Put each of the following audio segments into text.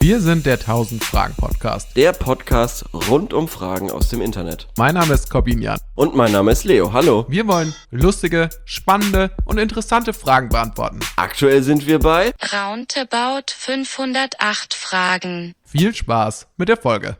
Wir sind der 1000-Fragen-Podcast. Der Podcast rund um Fragen aus dem Internet. Mein Name ist Corbinian. Und mein Name ist Leo. Hallo. Wir wollen lustige, spannende und interessante Fragen beantworten. Aktuell sind wir bei Roundabout 508 Fragen. Viel Spaß mit der Folge.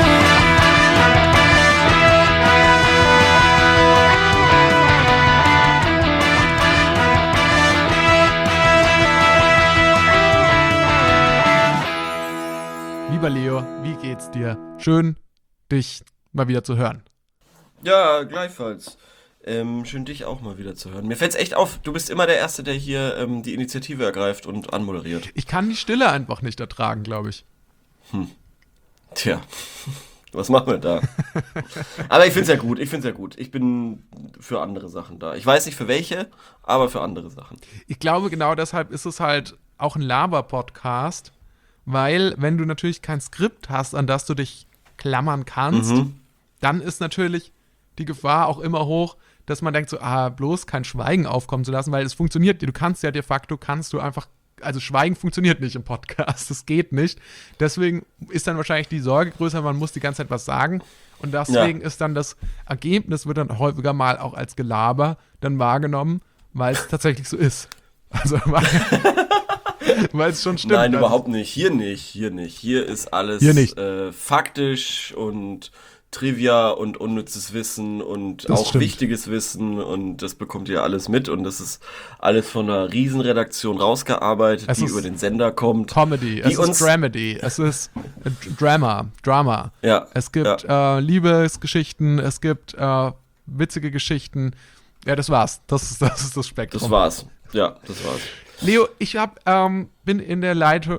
Lieber Leo, wie geht's dir? Schön, dich mal wieder zu hören. Ja, gleichfalls. Schön, dich auch mal wieder zu hören. Mir fällt's echt auf, du bist immer der Erste, der hier die Initiative ergreift und anmoderiert. Ich kann die Stille einfach nicht ertragen, glaube ich. Tja, was machen wir da? Aber ich find's ja gut, Ich bin für andere Sachen da. Ich weiß nicht für welche, aber für andere Sachen. Ich glaube, genau deshalb ist es halt auch ein Laber-Podcast, weil wenn du natürlich kein Skript hast, an das du dich klammern kannst, dann ist natürlich die Gefahr auch immer hoch, dass man denkt so, bloß kein Schweigen aufkommen zu lassen, weil es funktioniert, du kannst ja de facto, also Schweigen funktioniert nicht im Podcast, das geht nicht. Deswegen ist dann wahrscheinlich die Sorge größer, man muss die ganze Zeit was sagen und deswegen ist dann das Ergebnis, wird dann häufiger mal auch als Gelaber dann wahrgenommen, weil es tatsächlich so ist. Also weil es schon stimmt. Nein, überhaupt nicht. Hier nicht. Hier ist alles faktisch und Trivia und unnützes Wissen und das auch stimmt. Wichtiges Wissen und das bekommt ihr alles mit und das ist alles von einer Riesenredaktion rausgearbeitet, die über den Sender kommt. Comedy, es ist Dramedy, es ist Drama. Ja, es gibt Liebesgeschichten, es gibt witzige Geschichten. Ja, das war's. Das ist das Spektrum. Das war's. Ja, das war's. Leo, ich bin in der Leitung,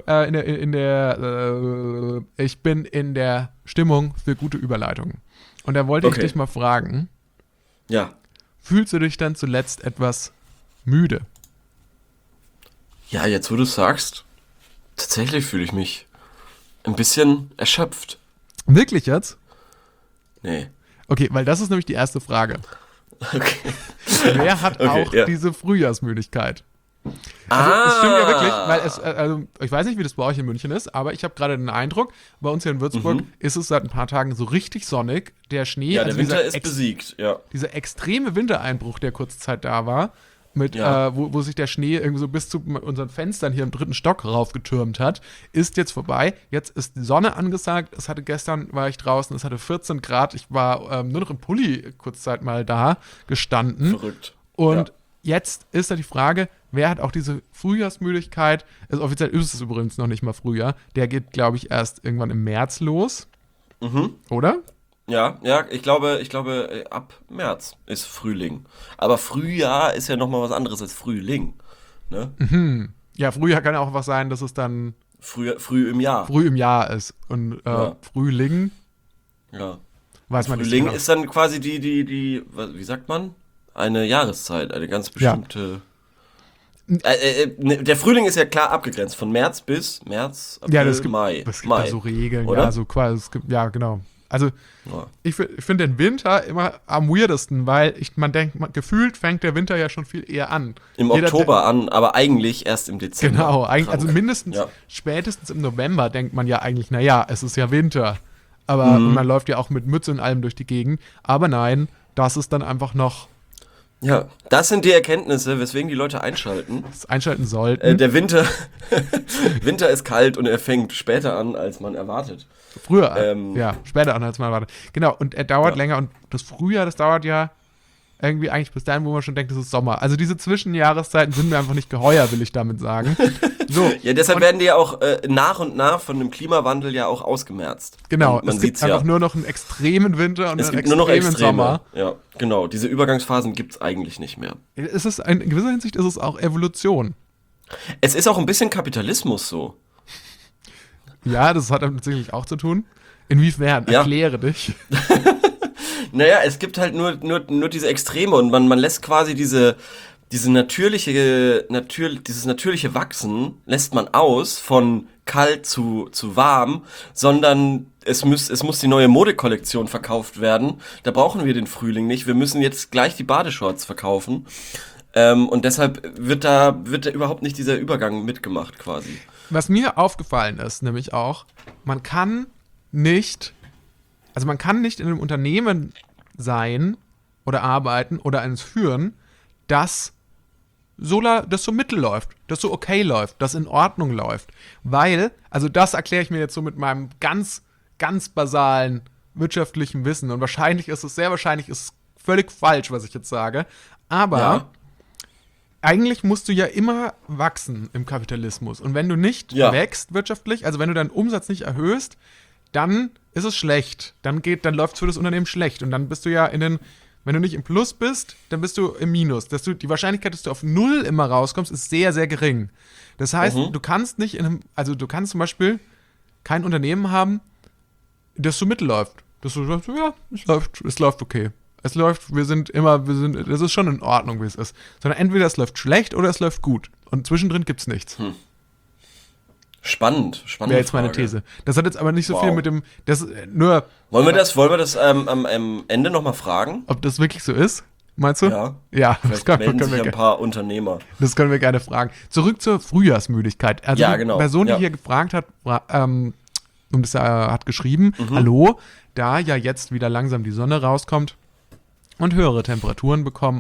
ich bin in der Stimmung für gute Überleitungen. Und da wollte ich dich mal fragen. Ja. Fühlst du dich dann zuletzt etwas müde? Ja, jetzt wo du sagst, tatsächlich fühle ich mich ein bisschen erschöpft. Wirklich jetzt? Nee. Okay, weil das ist nämlich die erste Frage. Okay. Wer hat auch diese Frühjahrsmüdigkeit? Also es stimmt ja wirklich, weil ich weiß nicht, wie das bei euch in München ist, aber ich habe gerade den Eindruck, bei uns hier in Würzburg ist es seit ein paar Tagen so richtig sonnig, der Schnee, ja, der Winter ist besiegt, ja. Dieser extreme Wintereinbruch, der kurze Zeit da war, wo sich der Schnee irgendwie so bis zu unseren Fenstern hier im 3. Stock raufgetürmt hat, ist jetzt vorbei. Jetzt ist die Sonne angesagt. Gestern war ich draußen, es hatte 14 Grad. Ich war nur noch im Pulli kurze Zeit mal da gestanden. Verrückt. Und jetzt ist da die Frage, wer hat auch diese Frühjahrsmüdigkeit? Also offiziell ist es übrigens noch nicht mal Frühjahr. Der geht, glaube ich, erst irgendwann im März los. Oder? Ja, ich glaube, ab März ist Frühling. Aber Frühjahr ist ja nochmal was anderes als Frühling. Ne? Ja, Frühjahr kann ja auch was sein, dass es dann früh im Jahr. Früh im Jahr ist. Und Frühling, weiß man nicht Frühling genau. ist dann quasi die, wie sagt man? Eine Jahreszeit, eine ganz bestimmte. Der Frühling ist ja klar abgegrenzt, von März bis April, Mai. Es gibt da so Regeln, oder? ja, so quasi, ja, genau. Also, ich finde den Winter immer am weirdesten, weil man denkt, gefühlt fängt der Winter ja schon viel eher an. Im Oktober an, aber eigentlich erst im Dezember. Genau, also mindestens, spätestens im November denkt man ja eigentlich, naja, es ist ja Winter. Aber man läuft ja auch mit Mütze und allem durch die Gegend. Aber nein, das ist dann einfach noch. Ja, das sind die Erkenntnisse, weswegen die Leute einschalten. Einschalten sollten. Der Winter ist kalt und er fängt später an, als man erwartet. Früher, später an, als man erwartet. Genau, und er dauert länger und das Frühjahr, das dauert ja irgendwie eigentlich bis dahin, wo man schon denkt, es ist Sommer. Also diese Zwischenjahreszeiten sind mir einfach nicht geheuer, will ich damit sagen. So, ja, deshalb werden die ja auch nach und nach von dem Klimawandel ja auch ausgemerzt. Genau, man es gibt einfach nur noch einen extremen Winter und einen extremen Sommer. Ja, genau, diese Übergangsphasen gibt es eigentlich nicht mehr. In gewisser Hinsicht ist es auch Evolution. Es ist auch ein bisschen Kapitalismus so. Ja, das hat damit tatsächlich auch zu tun. Inwiefern? Erkläre dich. Naja, es gibt halt nur diese Extreme und man lässt quasi dieses natürliche Wachsen lässt man aus von kalt zu warm, sondern es muss die neue Modekollektion verkauft werden. Da brauchen wir den Frühling nicht. Wir müssen jetzt gleich die Badeshorts verkaufen. Und deshalb wird da überhaupt nicht dieser Übergang mitgemacht quasi. Was mir aufgefallen ist, nämlich auch, man kann nicht in einem Unternehmen sein oder arbeiten oder eines führen, das so mittel läuft, das so okay läuft, das in Ordnung läuft. Weil, also das erkläre ich mir jetzt so mit meinem ganz, ganz basalen wirtschaftlichen Wissen und sehr wahrscheinlich ist es völlig falsch, was ich jetzt sage, aber eigentlich musst du ja immer wachsen im Kapitalismus und wenn du nicht wächst wirtschaftlich, also wenn du deinen Umsatz nicht erhöhst, dann ist es schlecht, dann läuft es für das Unternehmen schlecht und dann bist du ja wenn du nicht im Plus bist, dann bist du im Minus. Die Wahrscheinlichkeit, dass du auf 0 immer rauskommst, ist sehr, sehr gering. Das heißt, du kannst du kannst zum Beispiel kein Unternehmen haben, das so mittel läuft. Das so sagst, ja, es läuft okay. Das ist schon in Ordnung, wie es ist. Sondern entweder es läuft schlecht oder es läuft gut. Und zwischendrin gibt's nichts. Spannend. Wäre jetzt meine These. Das hat jetzt aber nicht so viel mit dem, Wollen wir das am Ende nochmal fragen? Ob das wirklich so ist? Meinst du? Ja. Ja, das können wir ein paar Unternehmer. Das können wir gerne fragen. Zurück zur Frühjahrsmüdigkeit. Also die Person, die hier gefragt hat, hat geschrieben, hallo, da ja jetzt wieder langsam die Sonne rauskommt und wir höhere Temperaturen bekommen,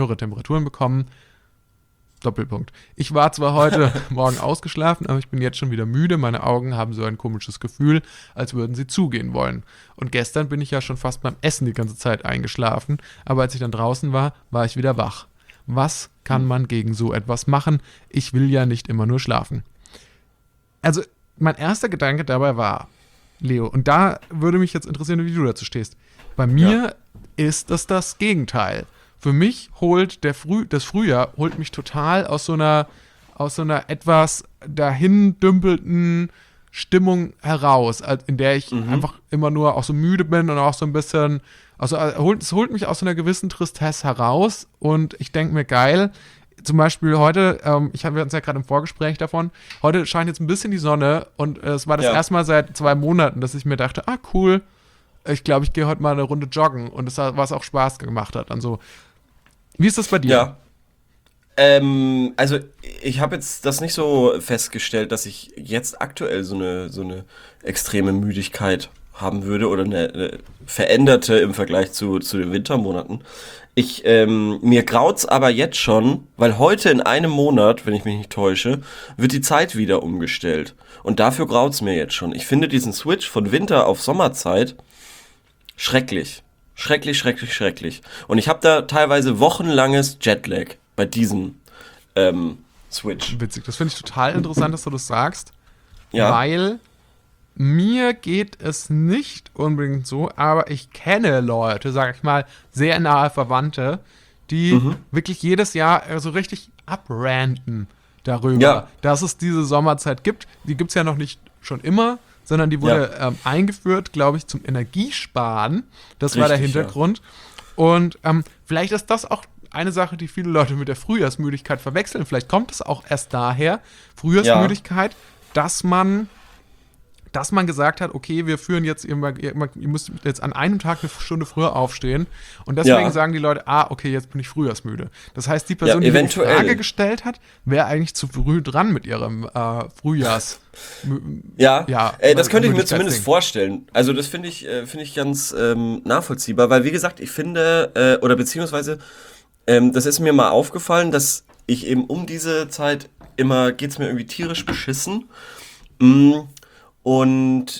Doppelpunkt. Ich war zwar heute Morgen ausgeschlafen, aber ich bin jetzt schon wieder müde. Meine Augen haben so ein komisches Gefühl, als würden sie zugehen wollen. Und gestern bin ich ja schon fast beim Essen die ganze Zeit eingeschlafen, aber als ich dann draußen war, war ich wieder wach. Was kann man gegen so etwas machen? Ich will ja nicht immer nur schlafen. Also, mein erster Gedanke dabei war, Leo, und da würde mich jetzt interessieren, wie du dazu stehst. Bei mir ist das Gegenteil. Für mich holt das Frühjahr mich total aus so einer etwas dahin dümpelten Stimmung heraus, in der ich einfach immer nur auch so müde bin und auch so ein bisschen, es holt mich aus so einer gewissen Tristesse heraus und ich denke mir, geil, zum Beispiel heute, wir hatten es ja gerade im Vorgespräch davon, heute scheint jetzt ein bisschen die Sonne und es war das erste Mal seit 2 Monaten, dass ich mir dachte, cool, ich glaube, ich gehe heute mal eine Runde joggen und was auch Spaß gemacht hat. Also, wie ist das bei dir? Ja. Also ich habe jetzt das nicht so festgestellt, dass ich jetzt aktuell so eine extreme Müdigkeit haben würde oder eine veränderte im Vergleich zu den Wintermonaten. Mir graut's aber jetzt schon, weil heute in einem Monat, wenn ich mich nicht täusche, wird die Zeit wieder umgestellt. Und dafür graut's mir jetzt schon. Ich finde diesen Switch von Winter auf Sommerzeit schrecklich. Schrecklich. Und ich habe da teilweise wochenlanges Jetlag bei diesem Switch. Witzig, das finde ich total interessant, dass du das sagst, Ja. weil mir geht es nicht unbedingt so, aber ich kenne Leute, sag ich mal, sehr nahe Verwandte, die wirklich jedes Jahr so richtig abranten darüber, dass es diese Sommerzeit gibt. Die gibt es ja noch nicht schon immer, sondern die wurde eingeführt, glaube ich, zum Energiesparen. Das war der Hintergrund. Ja. Und vielleicht ist das auch eine Sache, die viele Leute mit der Frühjahrsmüdigkeit verwechseln. Vielleicht kommt es auch erst daher, Frühjahrsmüdigkeit, dass man gesagt hat, okay, wir führen jetzt, ihr müsst jetzt an einem Tag eine Stunde früher aufstehen und deswegen sagen die Leute, okay, jetzt bin ich frühjahrsmüde. Das heißt, die Person, die die Frage gestellt hat, wäre eigentlich zu früh dran mit ihrem Frühjahrs... das könnte ich mir zumindest vorstellen. Also das finde ich ganz nachvollziehbar, weil wie gesagt, ich finde, beziehungsweise das ist mir mal aufgefallen, dass ich eben um diese Zeit geht's mir irgendwie tierisch beschissen. Und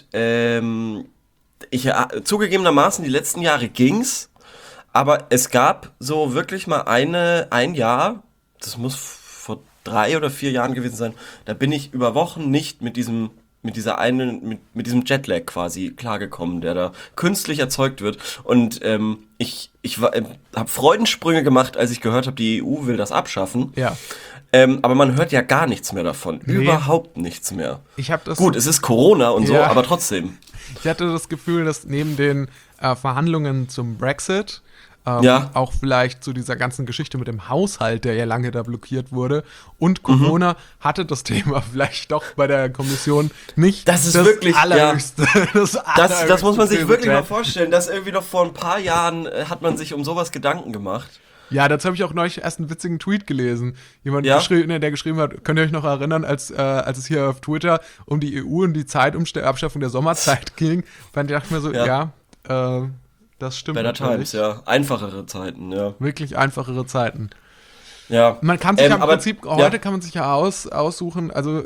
zugegebenermaßen die letzten Jahre ging's, aber es gab so wirklich mal ein Jahr, das muss vor 3 oder 4 Jahren gewesen sein, da bin ich über Wochen nicht mit diesem Jetlag quasi klargekommen, der da künstlich erzeugt wird. Und ich habe Freudensprünge gemacht, als ich gehört habe, die EU will das abschaffen. Ja. Aber man hört ja gar nichts mehr davon. Nee. Überhaupt nichts mehr. Gut, es ist Corona und so, aber trotzdem. Ich hatte das Gefühl, dass neben den Verhandlungen zum Brexit auch vielleicht zu dieser ganzen Geschichte mit dem Haushalt, der ja lange da blockiert wurde, und Corona hatte das Thema vielleicht doch bei der Kommission nicht das wirklich, allerhöchste. Das muss man sich wirklich mal vorstellen, dass irgendwie noch vor ein paar Jahren hat man sich um sowas Gedanken gemacht. Ja, dazu habe ich auch neulich erst einen witzigen Tweet gelesen. Jemand, Ja? der geschrieben hat, könnt ihr euch noch erinnern, als es hier auf Twitter um die EU und die Abschaffung der Sommerzeit ging? Dann dachte ich mir so, das stimmt Better natürlich. Times, ja. Einfachere Zeiten, ja. Wirklich einfachere Zeiten. Ja. Man kann sich ja im aber- Prinzip, ja. heute kann man sich ja aussuchen, also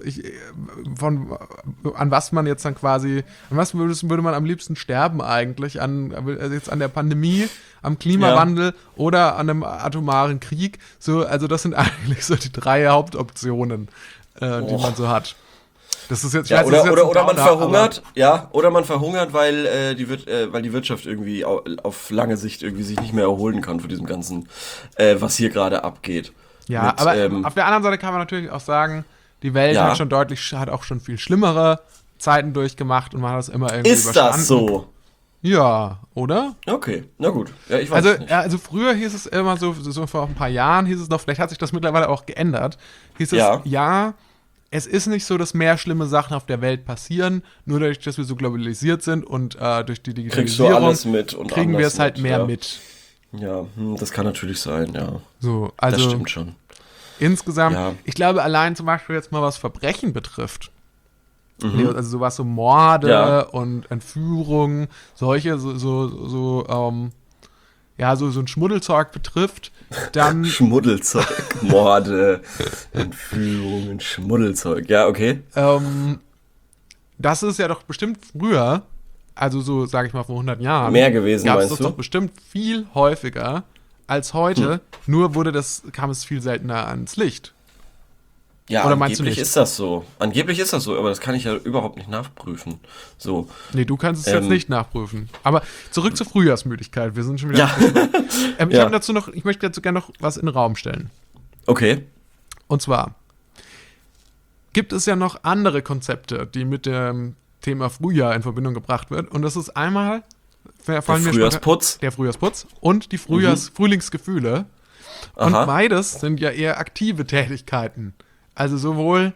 an was man jetzt dann quasi, an was würde man am liebsten sterben eigentlich? Also jetzt an der Pandemie, am Klimawandel oder an einem atomaren Krieg? So, also das sind eigentlich so die 3 Hauptoptionen, die man so hat. Das ist jetzt, ich Ja, weiß, das ist jetzt ein oder man Downer, verhungert, oder man verhungert, weil die Wirtschaft irgendwie auf lange Sicht irgendwie sich nicht mehr erholen kann von diesem ganzen, was hier gerade abgeht. Ja, aber auf der anderen Seite kann man natürlich auch sagen, die Welt Ja. hat auch schon viel schlimmere Zeiten durchgemacht und man hat das immer irgendwie Ist überstanden. das so? Ja, oder? Okay, na gut. Ja, ich weiß Also, es nicht. also früher hieß es immer so vor ein paar Jahren hieß es noch, vielleicht hat sich das mittlerweile auch geändert, hieß es, Ja. es ist nicht so, dass mehr schlimme Sachen auf der Welt passieren, nur dadurch, dass wir so globalisiert sind und durch die Kriegst du Digitalisierung alles mit und kriegen wir anders es halt mit, mehr ja. mit. Ja, das kann natürlich sein, ja. So, Das also stimmt schon. insgesamt, Ja. ich glaube, allein zum Beispiel jetzt mal was Verbrechen betrifft, also sowas so Morde und Entführung, solche, so ein Schmuddelzeug betrifft, dann Schmuddelzeug, Morde, Entführungen, Schmuddelzeug. Ja, okay. das ist ja doch bestimmt früher, also so, sage ich mal, vor 100 Jahren, Mehr gewesen, gab es meinst das du? doch bestimmt viel häufiger als heute, nur kam es viel seltener ans Licht. Ja, Oder meinst du angeblich nicht? ist das so. Angeblich ist das so, aber das kann ich ja überhaupt nicht nachprüfen. So. Nee, du kannst es jetzt nicht nachprüfen. Aber zurück zur Frühjahrsmüdigkeit. Wir sind schon wieder. Ja. Ich möchte dazu gerne noch was in den Raum stellen. Okay. Und zwar gibt es ja noch andere Konzepte, die mit dem Thema Frühjahr in Verbindung gebracht wird. Und das ist einmal Der Frühjahrsputz. und die Frühlingsgefühle. Und Aha. beides sind ja eher aktive Tätigkeiten. Also sowohl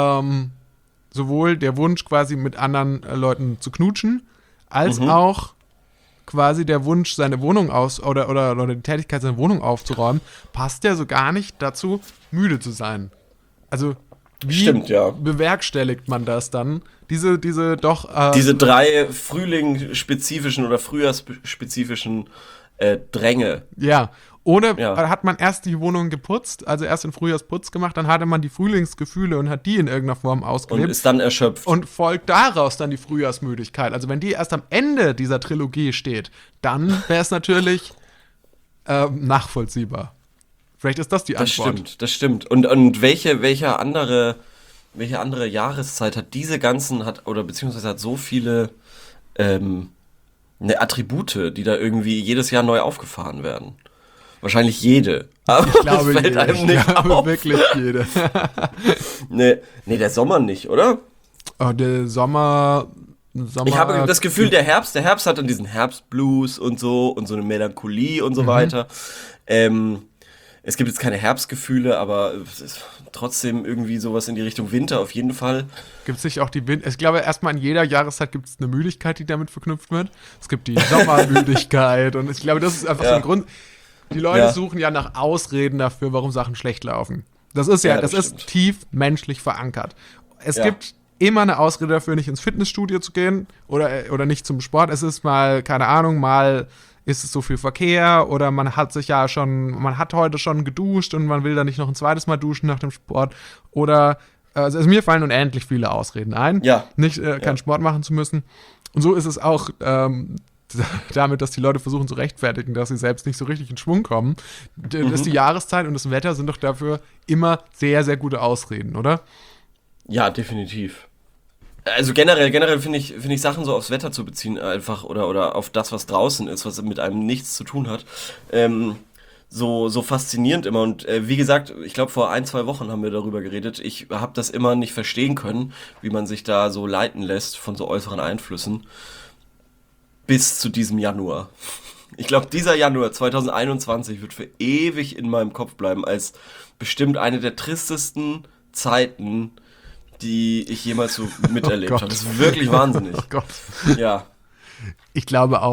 der Wunsch, quasi mit anderen Leuten zu knutschen, als auch quasi der Wunsch, seine Wohnung oder die Tätigkeit, seine Wohnung aufzuräumen, passt ja so gar nicht dazu, müde zu sein. Also wie Stimmt, ja. bewerkstelligt man das dann? Diese 3 frühlingsspezifischen oder frühjahrsspezifischen Dränge. Ja, oder Ja. hat man erst die Wohnung geputzt, also erst den Frühjahrsputz gemacht, dann hatte man die Frühlingsgefühle und hat die in irgendeiner Form Und ausgelebt ist dann erschöpft. und folgt daraus dann die Frühjahrsmüdigkeit. Also wenn die erst am Ende dieser Trilogie steht, dann wäre es natürlich nachvollziehbar. Vielleicht ist das die Antwort. Das stimmt. Und welche andere Jahreszeit hat beziehungsweise hat so viele Attribute, die da irgendwie jedes Jahr neu aufgefahren werden? Wahrscheinlich jede. Aber Ich glaube, es fällt jede. einem nicht Ich glaube auf. wirklich jede. Nee, der Sommer nicht, oder? Oh, der Sommer. Ich habe das Gefühl, der Herbst hat dann diesen Herbstblues und so eine Melancholie und so weiter. Es gibt jetzt keine Herbstgefühle, aber es ist trotzdem irgendwie sowas in die Richtung Winter auf jeden Fall. Gibt es nicht auch die Ich glaube, erstmal in jeder Jahreszeit gibt es eine Müdigkeit, die damit verknüpft wird. Es gibt die Sommermüdigkeit und ich glaube, das ist einfach so ein Grund. Die Leute suchen ja nach Ausreden dafür, warum Sachen schlecht laufen. Das ist das ist stimmt. tief menschlich verankert. Es Ja. gibt immer eine Ausrede dafür, nicht ins Fitnessstudio zu gehen oder nicht zum Sport. Es ist mal, keine Ahnung, mal ist es so viel Verkehr oder man hat heute schon geduscht und man will dann nicht noch ein zweites Mal duschen nach dem Sport oder also mir fallen unendlich viele Ausreden ein, Ja. nicht keinen Sport machen zu müssen. Und so ist es auch damit, dass die Leute versuchen zu rechtfertigen, dass sie selbst nicht so richtig in Schwung kommen. Ist die Jahreszeit und das Wetter sind doch dafür immer sehr, sehr gute Ausreden, oder? Ja, definitiv. Also generell finde ich Sachen so aufs Wetter zu beziehen einfach oder auf das, was draußen ist, was mit einem nichts zu tun hat, so faszinierend immer. Und wie gesagt, ich glaube vor 1-2 Wochen haben wir darüber geredet. Ich habe das immer nicht verstehen können, wie man sich da so leiten lässt von so äußeren Einflüssen. Bis zu diesem Januar. Ich glaube, dieser Januar 2021 wird für ewig in meinem Kopf bleiben als bestimmt eine der tristesten Zeiten, die ich jemals so miterlebt Gott. habe. Das ist wirklich wahnsinnig. Oh Gott. Ja. Ich glaube auch.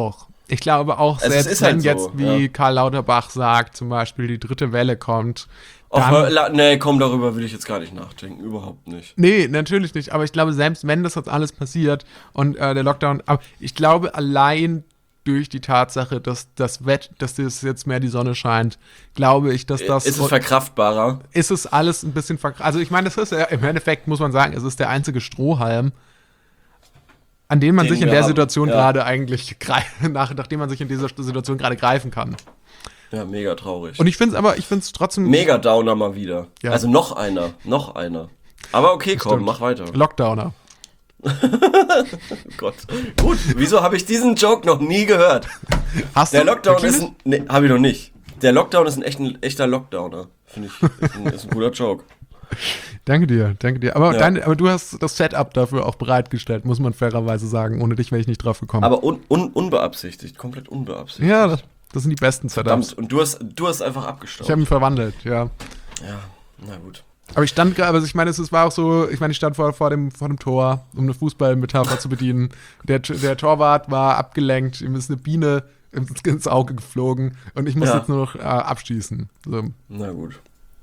Ich glaube auch, Also, selbst es ist wenn halt so, jetzt, wie ja. Karl Lauterbach sagt, zum Beispiel die dritte Welle kommt, Ach, dann, nee, komm, darüber will ich jetzt gar nicht nachdenken. Überhaupt nicht. nee, natürlich nicht, aber ich glaube, selbst wenn das jetzt alles passiert und der Lockdown, aber ich glaube, allein durch die Tatsache, dass das jetzt mehr die Sonne scheint, glaube ich, dass das Ist es verkraftbarer? ist es alles ein bisschen also ich meine, das ist ja im Endeffekt, muss man sagen, es ist der einzige Strohhalm, an den man Den sich in wir der haben, Situation ja. gerade eigentlich nachdem man sich in dieser Situation gerade greifen kann. Ja, mega traurig. Und ich finde es trotzdem Mega Downer mal wieder. Ja. Also noch einer. Aber okay, komm, Stimmt. mach weiter. Lockdowner. Oh Gott. Gut, wieso habe ich diesen Joke noch nie gehört? Hast Der du Lockdown wirklich ist nicht? Nee, habe ich noch nicht. Der Lockdown ist ein echter Lockdowner. Finde ich, ist ein guter Joke. Danke dir. Aber, Ja. aber du hast das Setup dafür auch bereitgestellt, muss man fairerweise sagen. Ohne dich wäre ich nicht drauf gekommen. Aber unbeabsichtigt, komplett unbeabsichtigt. ja, das sind die besten Setups. Verdammt, und du hast einfach abgestaubt. Ich habe ihn verwandelt, ja. Ja, na gut. Aber ich stand gerade, also ich meine, es war auch so, ich meine, ich stand vor dem Tor, um eine Fußballmetapher zu bedienen. Der Torwart war abgelenkt, ihm ist eine Biene ins Auge geflogen und ich muss Ja. jetzt nur noch abschießen. So. Na gut.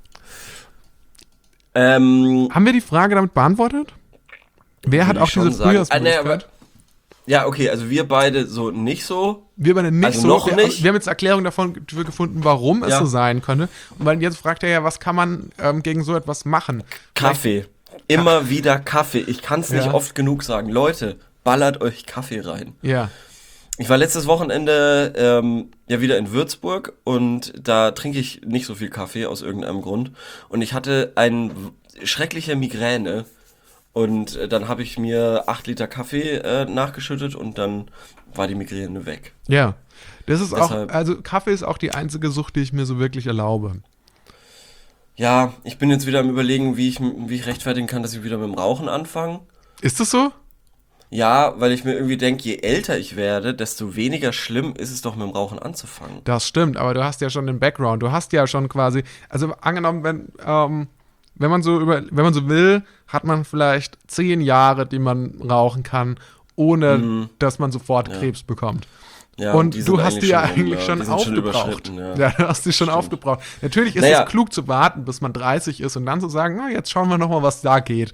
Haben wir die Frage damit beantwortet? Wer hat Würde auch ich schon diese sagen. Frühjahrsmöglichkeit? Ja, okay, also wir beide so nicht so. Wir beide nicht Also so. noch wir, nicht. Wir haben jetzt Erklärung davon gefunden, warum es Ja. so sein könnte. Und weil jetzt fragt er ja, was kann man gegen so etwas machen? Kaffee. Immer wieder Kaffee. Ich kann es nicht Ja. oft genug sagen. Leute, ballert euch Kaffee rein. Ja. Ich war letztes Wochenende ja wieder in Würzburg und da trinke ich nicht so viel Kaffee aus irgendeinem Grund. Und ich hatte eine schreckliche Migräne. Und dann habe ich mir 8 Liter Kaffee nachgeschüttet und dann war die Migräne weg. Ja. Das ist Deshalb- auch, also Kaffee ist auch die einzige Sucht, die ich mir so wirklich erlaube. Ja, ich bin jetzt wieder am Überlegen, wie ich rechtfertigen kann, dass ich wieder mit dem Rauchen anfange. Ist das so? Ja, weil ich mir irgendwie denke, je älter ich werde, desto weniger schlimm ist es doch mit dem Rauchen anzufangen. Das stimmt, aber du hast ja schon den Background. Du hast ja schon quasi, also angenommen, wenn man so will, hat man vielleicht 10 Jahre, die man rauchen kann, ohne dass man sofort Krebs bekommt. Ja, Und die du sind hast die ja eigentlich die schon sind aufgebraucht. überschritten, Ja, du hast die schon aufgebraucht. Natürlich ist Naja. es klug zu warten, bis man 30 ist und dann zu sagen, na, jetzt schauen wir noch mal, was da geht.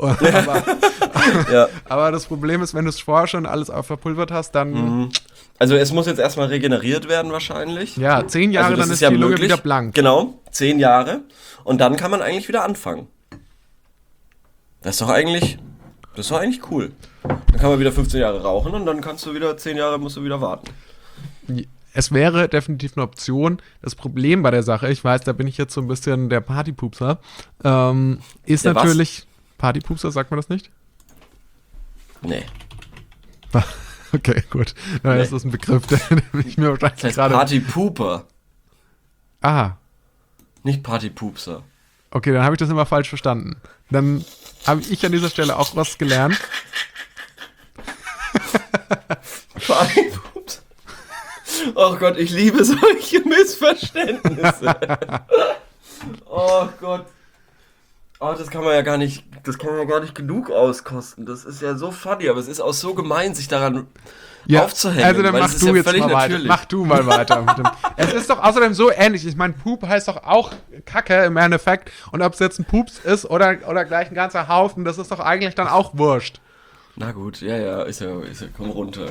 Ja. Aber das Problem ist, wenn du es vorher schon alles verpulvert hast, dann, Also es muss jetzt erstmal regeneriert werden wahrscheinlich. ja, 10 Jahre, Also das dann ist ja die Lunge möglich. wieder blank. Genau, 10 Jahre. Und dann kann man eigentlich wieder anfangen. Das ist doch eigentlich cool. Dann kann man wieder 15 Jahre rauchen und dann kannst du wieder 10 Jahre musst du wieder warten. Es wäre definitiv eine Option. Das Problem bei der Sache, ich weiß, da bin ich jetzt so ein bisschen der Partypupser, ist Der was? natürlich, Partypupser, sagt man das nicht? Nee. Okay, gut. Ja, das Nee. ist ein Begriff, der ich mir wahrscheinlich Das heißt gerade... Partypooper, Aha, nicht Partypupser. okay, dann habe ich das immer falsch verstanden. Dann habe ich an dieser Stelle auch was gelernt. Partypupser. Oh Gott, ich liebe solche Missverständnisse. Oh Gott. Oh, das kann man ja gar nicht genug auskosten. Das ist ja so funny, aber es ist auch so gemein, sich daran aufzuhängen. Also dann weil mach es ist du ja jetzt völlig mal weiter. natürlich. Mach du mal weiter. Mit dem. Es ist doch außerdem so ähnlich. Ich meine, Poop heißt doch auch Kacke im Endeffekt. Und ob es jetzt ein Pups ist oder gleich ein ganzer Haufen, das ist doch eigentlich dann auch wurscht. Na gut, ja, ist ja, komm runter.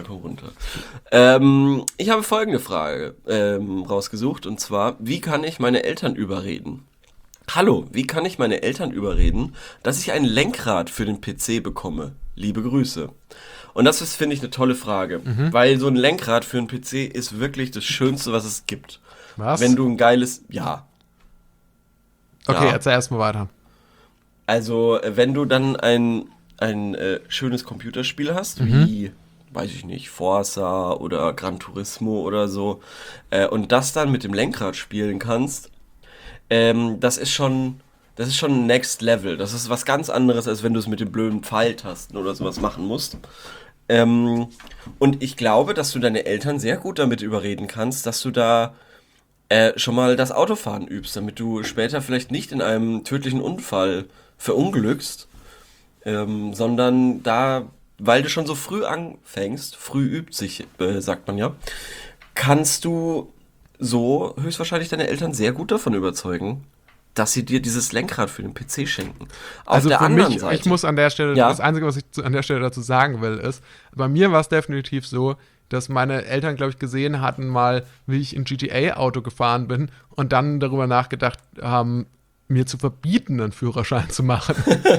Ich habe folgende Frage rausgesucht und zwar, wie kann ich meine Eltern überreden? Hallo, wie kann ich meine Eltern überreden, dass ich ein Lenkrad für den PC bekomme? Liebe Grüße. Und das ist, finde ich, eine tolle Frage, weil so ein Lenkrad für einen PC ist wirklich das Schönste, was es gibt. Was? Wenn du ein geiles, ja. Okay, Ja. erzähl erst mal weiter. Also, wenn du dann ein schönes Computerspiel hast, wie, weiß ich nicht, Forza oder Gran Turismo oder so, und das dann mit dem Lenkrad spielen kannst, das ist schon Next Level. Das ist was ganz anderes, als wenn du es mit den blöden Pfeiltasten oder sowas machen musst. Und ich glaube, dass du deine Eltern sehr gut damit überreden kannst, dass du da schon mal das Autofahren übst, damit du später vielleicht nicht in einem tödlichen Unfall verunglückst, sondern da weil du schon so früh anfängst, früh übt sich, sagt man ja, kannst du so höchstwahrscheinlich deine Eltern sehr gut davon überzeugen, dass sie dir dieses Lenkrad für den PC schenken. Auf Also der für anderen mich, Seite. ich muss an der Stelle, Ja. das Einzige, was ich an der Stelle dazu sagen will, ist, bei mir war es definitiv so, dass meine Eltern, glaube ich, gesehen hatten mal, wie ich in GTA-Auto gefahren bin und dann darüber nachgedacht haben, mir zu verbieten, einen Führerschein zu machen.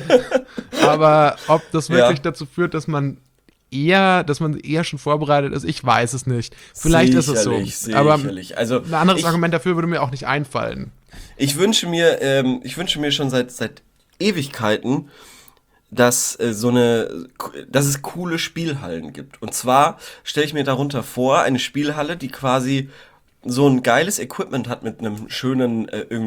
Aber ob das wirklich dazu führt, dass man eher schon vorbereitet ist, ich weiß es nicht. Vielleicht ist es so. Aber Also, ein anderes Argument dafür würde mir auch nicht einfallen. Ich wünsche mir schon seit Ewigkeiten, dass dass es coole Spielhallen gibt. Und zwar stelle ich mir darunter vor, eine Spielhalle, die quasi so ein geiles Equipment hat mit einem schönen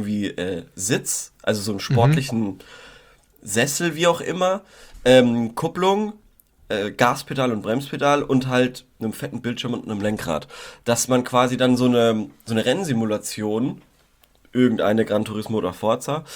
Sitz, also so einen sportlichen Sessel, wie auch immer, Kupplung, Gaspedal und Bremspedal und halt einem fetten Bildschirm und einem Lenkrad. Dass man quasi dann so eine Rennsimulation, irgendeine Gran Turismo oder Forza,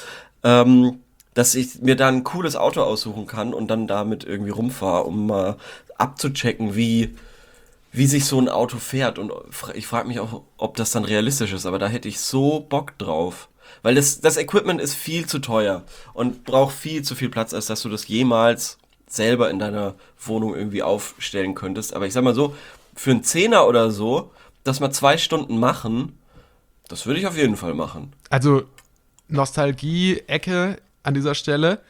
dass ich mir da ein cooles Auto aussuchen kann und dann damit irgendwie rumfahre, um mal abzuchecken, wie sich so ein Auto fährt. Und ich frage mich auch, ob das dann realistisch ist, aber da hätte ich so Bock drauf. Weil das Equipment ist viel zu teuer und braucht viel zu viel Platz, als dass du das jemals selber in deiner Wohnung irgendwie aufstellen könntest. Aber ich sag mal so, für einen Zehner oder so, das mal 2 Stunden machen, das würde ich auf jeden Fall machen. Also Nostalgie-Ecke an dieser Stelle.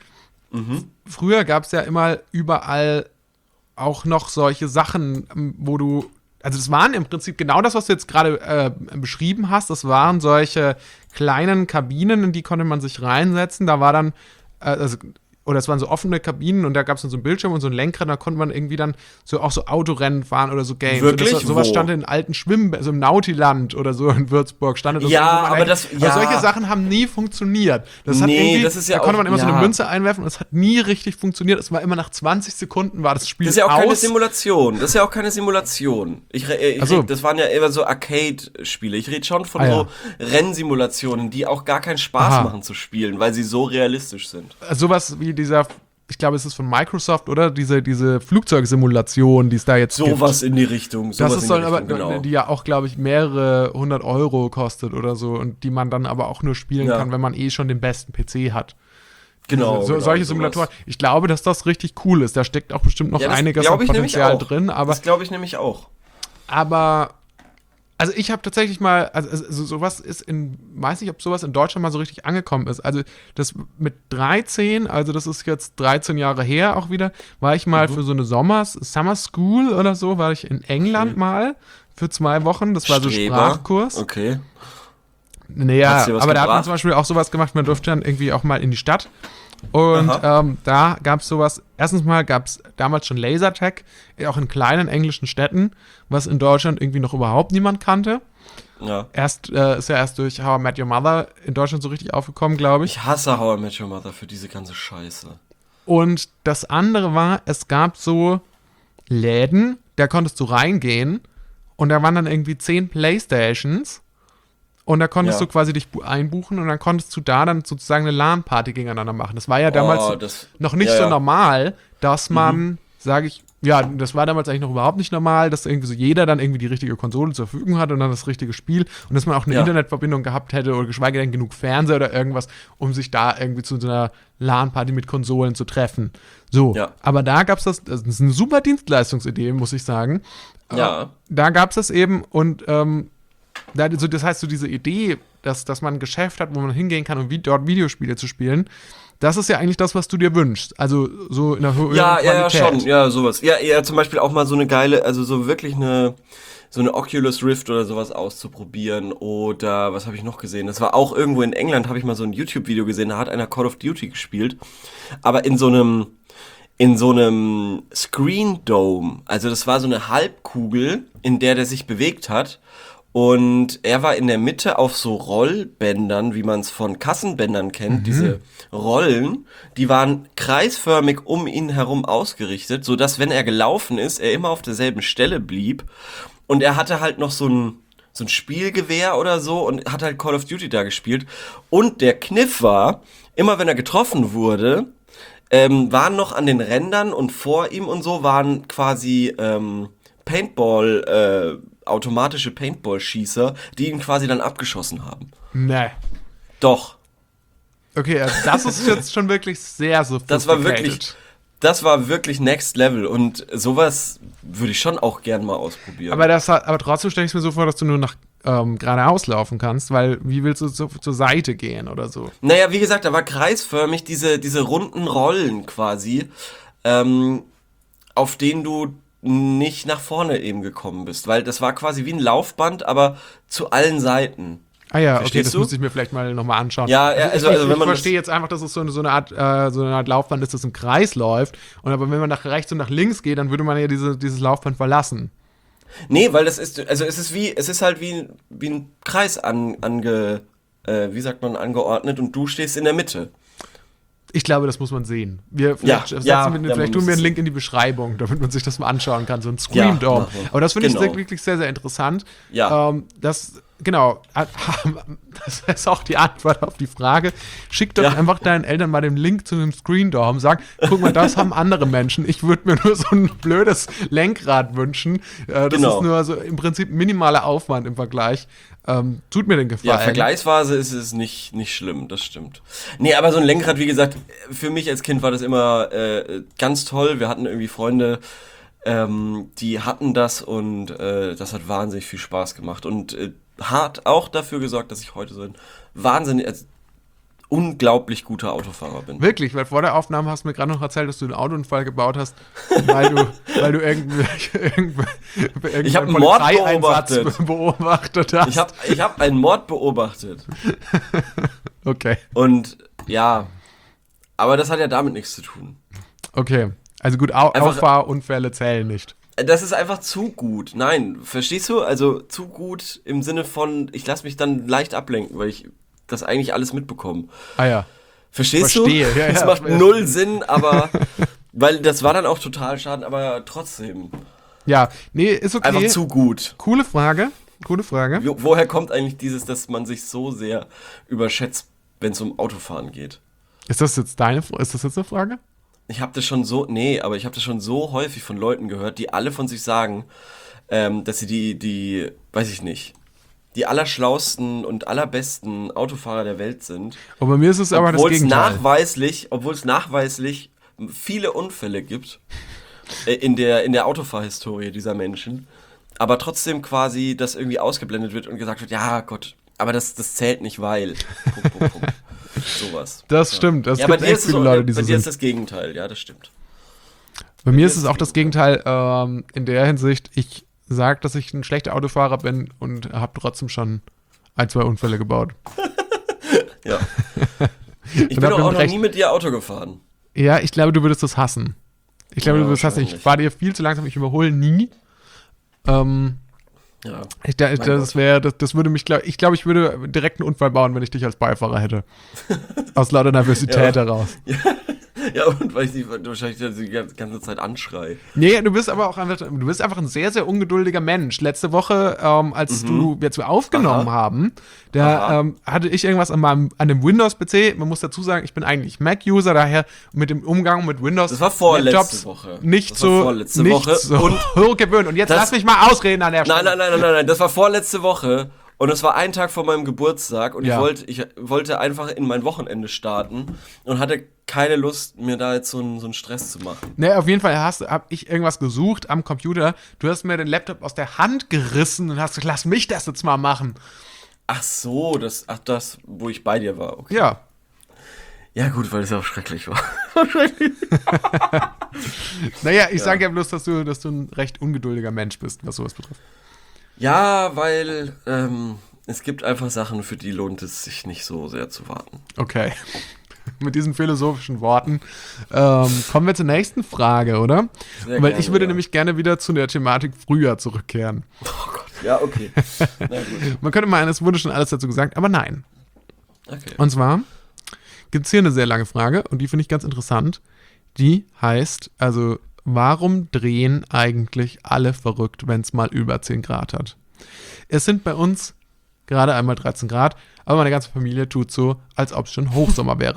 Früher gab es ja immer überall auch noch solche Sachen, wo du, also das waren im Prinzip genau das, was du jetzt gerade beschrieben hast, das waren solche kleinen Kabinen, in die konnte man sich reinsetzen, da war dann, oder es waren so offene Kabinen und da gab es dann so einen Bildschirm und so ein Lenkrad, da konnte man irgendwie dann so auch so Autorennen fahren oder so Games. Wirklich? Und sowas stand in alten so im Nautiland oder so in Würzburg. Stand das Ja, irgendwo aber das, aber solche Sachen haben nie funktioniert. Das hat irgendwie, das ist ja da konnte auch, man immer so eine ja. Münze einwerfen und es hat nie richtig funktioniert. Es war immer nach 20 Sekunden war das Spiel Das ist ja auch keine aus. Simulation. Das ist ja auch keine Simulation. Ach so. Das waren ja immer so Arcade-Spiele. Ich rede schon von ja. so Rennsimulationen, die auch gar keinen Spaß Aha. machen zu spielen, weil sie so realistisch sind. Sowas wie dieser, ich glaube, es ist von Microsoft, oder? Diese Flugzeugsimulation, die es da jetzt gibt. Sowas in die Richtung. Das ist soll aber, genau. die ja auch, glaube ich, mehrere 100 € kostet oder so und die man dann aber auch nur spielen kann, wenn man schon den besten PC hat. Genau. Solche sowas. Simulatoren. Ich glaube, dass das richtig cool ist. Da steckt auch bestimmt noch Ja, das einiges glaub an ich nämlich Potenzial auch. drin. Aber, Das glaube ich nämlich auch. aber also ich habe tatsächlich mal, also sowas ist weiß nicht, ob sowas in Deutschland mal so richtig angekommen ist. Also das mit 13, also das ist jetzt 13 Jahre her auch wieder, war ich mal für so eine Summer School oder so, war ich in England mal für 2 Wochen. Das war so Sprachkurs. Okay. Naja, dir was aber da hat man gebracht? zum Beispiel auch sowas gemacht, man durfte dann irgendwie auch mal in die Stadt. Und da gab es sowas, erstens mal gab es damals schon Lasertag, auch in kleinen englischen Städten, was in Deutschland irgendwie noch überhaupt niemand kannte. Ja. Ist ja erst durch How I Met Your Mother in Deutschland so richtig aufgekommen, glaube ich. Ich hasse How I Met Your Mother für diese ganze Scheiße. Und das andere war, es gab so Läden, da konntest du reingehen und da waren dann irgendwie 10 Playstations. Und da konntest du quasi dich einbuchen und dann konntest du da dann sozusagen eine LAN-Party gegeneinander machen. Das war ja damals noch nicht so normal, dass man, das war damals eigentlich noch überhaupt nicht normal, dass irgendwie so jeder dann irgendwie die richtige Konsole zur Verfügung hat und dann das richtige Spiel und dass man auch eine Internetverbindung gehabt hätte oder geschweige denn genug Fernseher oder irgendwas, um sich da irgendwie zu so einer LAN-Party mit Konsolen zu treffen. So, aber da gab es das ist eine super Dienstleistungsidee, muss ich sagen. Ja. Da gab es das eben und das heißt, so diese Idee, dass man ein Geschäft hat, wo man hingehen kann, um dort Videospiele zu spielen, das ist ja eigentlich das, was du dir wünschst. Also so in der höheren Qualität. Ja, schon. Ja, sowas. Ja, zum Beispiel auch mal so eine geile, also so wirklich so eine Oculus Rift oder sowas auszuprobieren. Oder was habe ich noch gesehen? Das war auch irgendwo in England, habe ich mal so ein YouTube-Video gesehen, da hat einer Call of Duty gespielt. Aber in so einem Screen Dome. Also das war so eine Halbkugel, in der sich bewegt hat. Und er war in der Mitte auf so Rollbändern, wie man es von Kassenbändern kennt. Diese Rollen, die waren kreisförmig um ihn herum ausgerichtet, sodass, wenn er gelaufen ist, er immer auf derselben Stelle blieb. Und er hatte halt noch so ein Spielgewehr oder so und hat halt Call of Duty da gespielt. Und der Kniff war, immer wenn er getroffen wurde, waren noch an den Rändern und vor ihm und so waren quasi automatische Paintball-Schießer, die ihn quasi dann abgeschossen haben. Nee. Doch. Okay, also das ist jetzt schon wirklich sehr sophisticated. Das war wirklich Next Level und sowas würde ich schon auch gern mal ausprobieren. Aber trotzdem stelle ich mir so vor, dass du nur nach geradeaus laufen kannst, weil wie willst du zur Seite gehen oder so? Naja, wie gesagt, da war kreisförmig diese runden Rollen quasi, auf denen du nicht nach vorne eben gekommen bist, weil das war quasi wie ein Laufband, aber zu allen Seiten. Ah ja, okay, Verstehst das du? muss ich mir vielleicht mal nochmal anschauen. Ja, also wenn man ich verstehe jetzt einfach, dass es so eine Art Laufband ist, das im Kreis läuft. Und aber wenn man nach rechts und nach links geht, dann würde man ja dieses Laufband verlassen. Nee, weil es ist halt wie ein Kreis angeordnet und du stehst in der Mitte. Ich glaube, das muss man sehen. Vielleicht tun wir einen Link in die Beschreibung, damit man sich das mal anschauen kann, so ein Scream Dome. Aber das finde ich wirklich sehr, sehr interessant. Ja. Genau, das ist auch die Antwort auf die Frage. Schick doch einfach deinen Eltern mal den Link zu einem Screen Door, sag, guck mal, das haben andere Menschen. Ich würde mir nur so ein blödes Lenkrad wünschen. Das ist nur so im Prinzip minimaler Aufwand im Vergleich. Tut mir den Gefallen. Ja, vergleichsweise ist es nicht schlimm, das stimmt. Nee, aber so ein Lenkrad, wie gesagt, für mich als Kind war das immer ganz toll. Wir hatten irgendwie Freunde, die hatten das und das hat wahnsinnig viel Spaß gemacht und hat auch dafür gesorgt, dass ich heute so ein unglaublich guter Autofahrer bin. Wirklich, weil vor der Aufnahme hast du mir gerade noch erzählt, dass du einen Autounfall gebaut hast, weil du Ich habe einen Mord beobachtet hast. Ich hab einen Mord beobachtet. Okay. Und ja, aber das hat ja damit nichts zu tun. Okay, also gut, Auffahrunfälle zählen nicht. Das ist einfach zu gut. Nein, verstehst du? Also zu gut im Sinne von, ich lasse mich dann leicht ablenken, weil ich das eigentlich alles mitbekomme. Ah ja. Verstehst du? Ja, das macht null Sinn, aber weil das war dann auch total Schaden, aber trotzdem. Ja, nee, ist okay. Einfach zu gut. Coole Frage. Woher kommt eigentlich dieses, dass man sich so sehr überschätzt, wenn es um Autofahren geht? Ist das jetzt eine Frage? Ich habe das schon so häufig von Leuten gehört, die alle von sich sagen, dass sie die, weiß ich nicht, die allerschlausten und allerbesten Autofahrer der Welt sind. Und bei mir ist es aber das Gegenteil. Obwohl es nachweislich viele Unfälle gibt in der Autofahrhistorie dieser Menschen, aber trotzdem quasi das irgendwie ausgeblendet wird und gesagt wird, ja Gott, aber das zählt nicht, weil... Punkt. Sowas. Das stimmt. Das gibt echt viele Leute, die so sind. Bei dir ist das Gegenteil, ja, das stimmt. Bei mir ist es auch das Gegenteil in der Hinsicht, ich sage, dass ich ein schlechter Autofahrer bin und habe trotzdem schon 1, 2 Unfälle gebaut. Ja. Ich bin auch noch nie mit dir Auto gefahren. Ja, ich glaube, du würdest das hassen. Ich fahre dir viel zu langsam, ich überhole nie. Ja. Ich würde direkt einen Unfall bauen, wenn ich dich als Beifahrer hätte. Aus lauter Nervosität heraus. Ja, und weil ich dich wahrscheinlich die ganze Zeit anschreie. Nee, du bist einfach ein sehr, sehr ungeduldiger Mensch. Letzte Woche, als wir aufgenommen haben, da hatte ich irgendwas an dem Windows-PC. Man muss dazu sagen, ich bin eigentlich Mac-User, daher mit dem Umgang mit Windows. Das war vorletzte Woche. Nicht so gewöhnt. Und jetzt lass mich mal ausreden an der Stelle. Nein, das war vorletzte Woche. Und es war ein Tag vor meinem Geburtstag und ich wollte einfach in mein Wochenende starten und hatte keine Lust, mir da jetzt so einen Stress zu machen. Ne, auf jeden Fall habe ich irgendwas gesucht am Computer. Du hast mir den Laptop aus der Hand gerissen und hast gesagt, lass mich das jetzt mal machen. Ach so, das, wo ich bei dir war, okay. Ja. Ja gut, weil es ja auch schrecklich war. Naja, ich sage ja bloß, dass du ein recht ungeduldiger Mensch bist, was sowas betrifft. Ja, weil es gibt einfach Sachen, für die lohnt es sich nicht so sehr zu warten. Okay. Mit diesen philosophischen Worten kommen wir zur nächsten Frage, oder? Sehr weil gerne, ich würde nämlich gerne wieder zu der Thematik Frühjahr zurückkehren. Oh Gott, ja, okay. Na gut. Man könnte meinen, es wurde schon alles dazu gesagt, aber nein. Okay. Und zwar gibt es hier eine sehr lange Frage und die finde ich ganz interessant. Die heißt, also, warum drehen eigentlich alle verrückt, wenn es mal über 10 Grad hat? Es sind bei uns gerade einmal 13 Grad, aber meine ganze Familie tut so, als ob es schon Hochsommer wäre.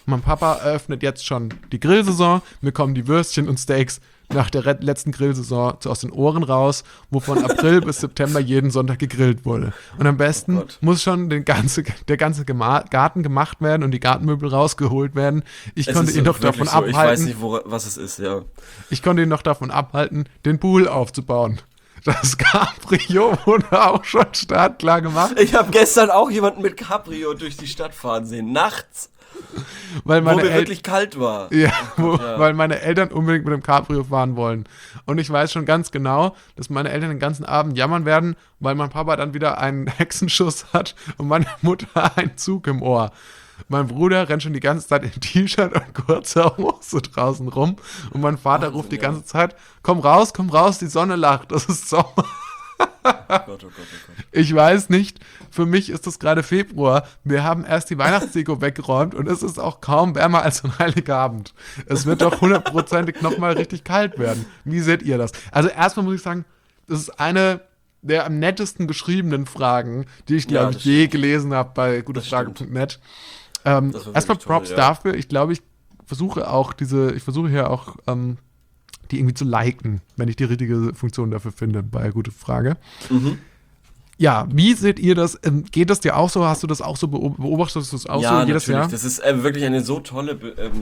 Mein Papa eröffnet jetzt schon die Grillsaison. Mir kommen die Würstchen und Steaks nach der letzten Grillsaison aus den Ohren raus, wo von April bis September jeden Sonntag gegrillt wurde. Und am besten muss schon der ganze Garten gemacht werden und die Gartenmöbel rausgeholt werden. Ich konnte ihn noch davon abhalten. Ich weiß nicht, was es ist, ja. Ich konnte ihn noch davon abhalten, den Pool aufzubauen. Das Cabrio wurde auch schon startklar gemacht. Ich habe gestern auch jemanden mit Cabrio durch die Stadt fahren sehen, nachts. Wo mir wirklich kalt war. Ja, weil meine Eltern unbedingt mit dem Cabrio fahren wollen. Und ich weiß schon ganz genau, dass meine Eltern den ganzen Abend jammern werden, weil mein Papa dann wieder einen Hexenschuss hat und meine Mutter einen Zug im Ohr. Mein Bruder rennt schon die ganze Zeit in T-Shirt und kurzer Hose draußen rum. Und mein Vater ruft die ganze Zeit, komm raus, die Sonne lacht, das ist Sommer. Oh Gott, oh Gott. Ich weiß nicht, für mich ist es gerade Februar. Wir haben erst die Weihnachtsdeko weggeräumt und es ist auch kaum wärmer als ein Heiligabend. Es wird doch 100%ig nochmal richtig kalt werden. Wie seht ihr das? Also erstmal muss ich sagen, das ist eine der am nettesten geschriebenen Fragen, die ich, glaube ich, je gelesen habe bei gutefrage.net. Erstmal Props dafür. Ich glaube, ich versuche hier auch die irgendwie zu liken, wenn ich die richtige Funktion dafür finde, bei Gute Frage. Mhm. Ja, wie seht ihr das? Geht das dir auch so? Hast du das auch so beobachtest du das auch so jedes Jahr? Das ist wirklich eine so tolle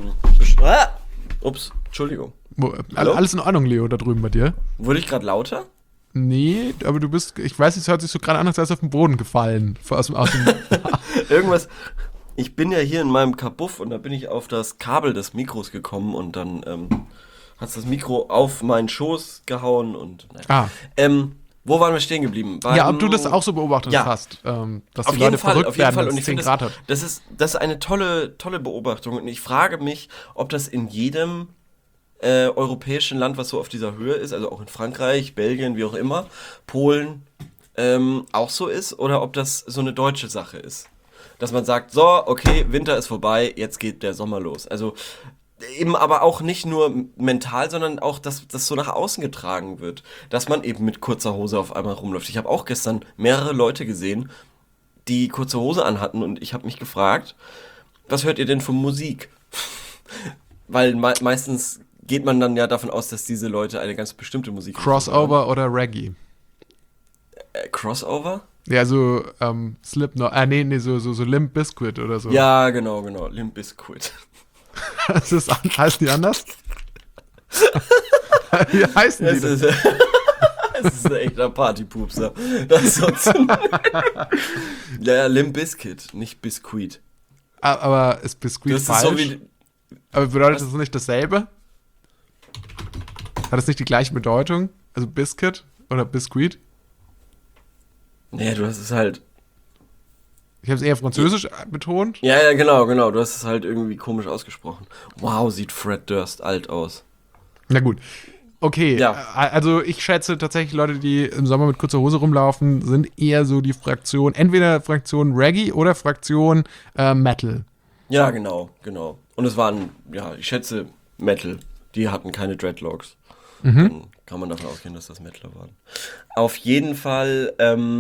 Ups, Entschuldigung. Alles in Ordnung, Leo, da drüben bei dir? Wurde ich gerade lauter? Nee, aber ich weiß, es hört sich so gerade an, als sei es auf den Boden gefallen. Irgendwas. Ich bin ja hier in meinem Kabuff und da bin ich auf das Kabel des Mikros gekommen und dann hat das Mikro auf meinen Schoß gehauen und naja. Wo waren wir stehen geblieben? Ob du das auch so beobachtet hast, dass die Leute verrückt werden, wenn es 10 Grad hat. Das ist eine tolle Beobachtung und ich frage mich, ob das in jedem europäischen Land, was so auf dieser Höhe ist, also auch in Frankreich, Belgien, wie auch immer, Polen, auch so ist oder ob das so eine deutsche Sache ist. Dass man sagt, so, okay, Winter ist vorbei, jetzt geht der Sommer los. Also eben aber auch nicht nur mental, sondern auch, dass das so nach außen getragen wird. Dass man eben mit kurzer Hose auf einmal rumläuft. Ich habe auch gestern mehrere Leute gesehen, die kurze Hose anhatten und ich habe mich gefragt, was hört ihr denn für Musik? Weil meistens geht man dann ja davon aus, dass diese Leute eine ganz bestimmte Musik Crossover oder Reggae? Crossover? Ja, so Slipknot, so Limp Bizkit oder so. Ja, genau, Limp Bizkit. Heißen die anders? Wie heißen die denn? Das ist ein echter Partypupser. Das ist sonst ja, Limp Bizkit, nicht Biscuit. Aber ist Biscuit falsch? So aber bedeutet das nicht dasselbe? Hat das nicht die gleiche Bedeutung? Also Biscuit oder Biscuit? Nee, du hast es halt... Ich habe es eher französisch betont. Ja, genau. Du hast es halt irgendwie komisch ausgesprochen. Wow, sieht Fred Durst alt aus. Na gut. Okay, ja. Also ich schätze tatsächlich, Leute, die im Sommer mit kurzer Hose rumlaufen, sind eher so die Fraktion, entweder Fraktion Reggae oder Fraktion Metal. Ja, genau. Und es waren, ich schätze Metal. Die hatten keine Dreadlocks. Dann kann man davon ausgehen, dass das Metaler waren. Auf jeden Fall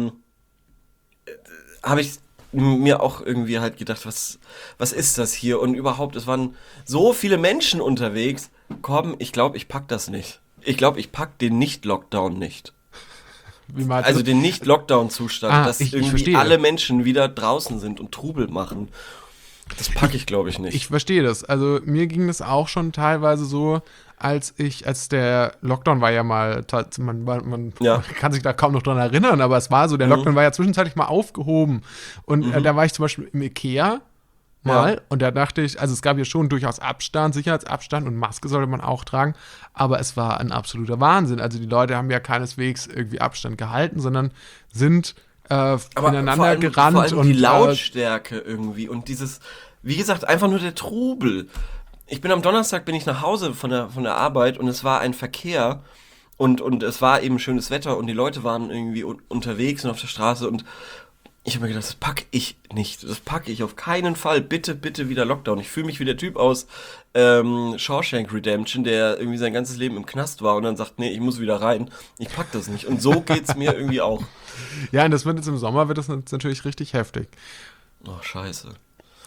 habe ich mir auch irgendwie halt gedacht, was ist das hier? Und überhaupt, es waren so viele Menschen unterwegs. Komm, ich glaube, ich pack das nicht. Ich glaube, ich pack den Nicht-Lockdown nicht. Wie meinst du? Also den Nicht-Lockdown-Zustand, dass irgendwie alle Menschen wieder draußen sind und Trubel machen. Das packe ich, glaube ich, nicht. Ich verstehe das. Also mir ging das auch schon teilweise so, als der Lockdown war ja mal, man kann sich da kaum noch dran erinnern, aber es war so, der Lockdown war ja zwischenzeitlich mal aufgehoben. Und da war ich zum Beispiel im Ikea mal und da dachte ich, also es gab ja schon durchaus Abstand, Sicherheitsabstand und Maske sollte man auch tragen, aber es war ein absoluter Wahnsinn. Also die Leute haben ja keineswegs irgendwie Abstand gehalten, sondern sind ineinander gerannt. Vor allem die Lautstärke irgendwie und dieses, wie gesagt, einfach nur der Trubel. Ich bin am Donnerstag nach Hause von der Arbeit und es war ein Verkehr und es war eben schönes Wetter und die Leute waren irgendwie unterwegs und auf der Straße und ich habe mir gedacht, das packe ich nicht. Das packe ich auf keinen Fall. Bitte, bitte wieder Lockdown. Ich fühle mich wie der Typ aus Shawshank Redemption, der irgendwie sein ganzes Leben im Knast war und dann sagt, nee, ich muss wieder rein. Ich pack das nicht. Und so geht's mir irgendwie auch. Ja, und das wird jetzt im Sommer, wird das natürlich richtig heftig. Oh, scheiße.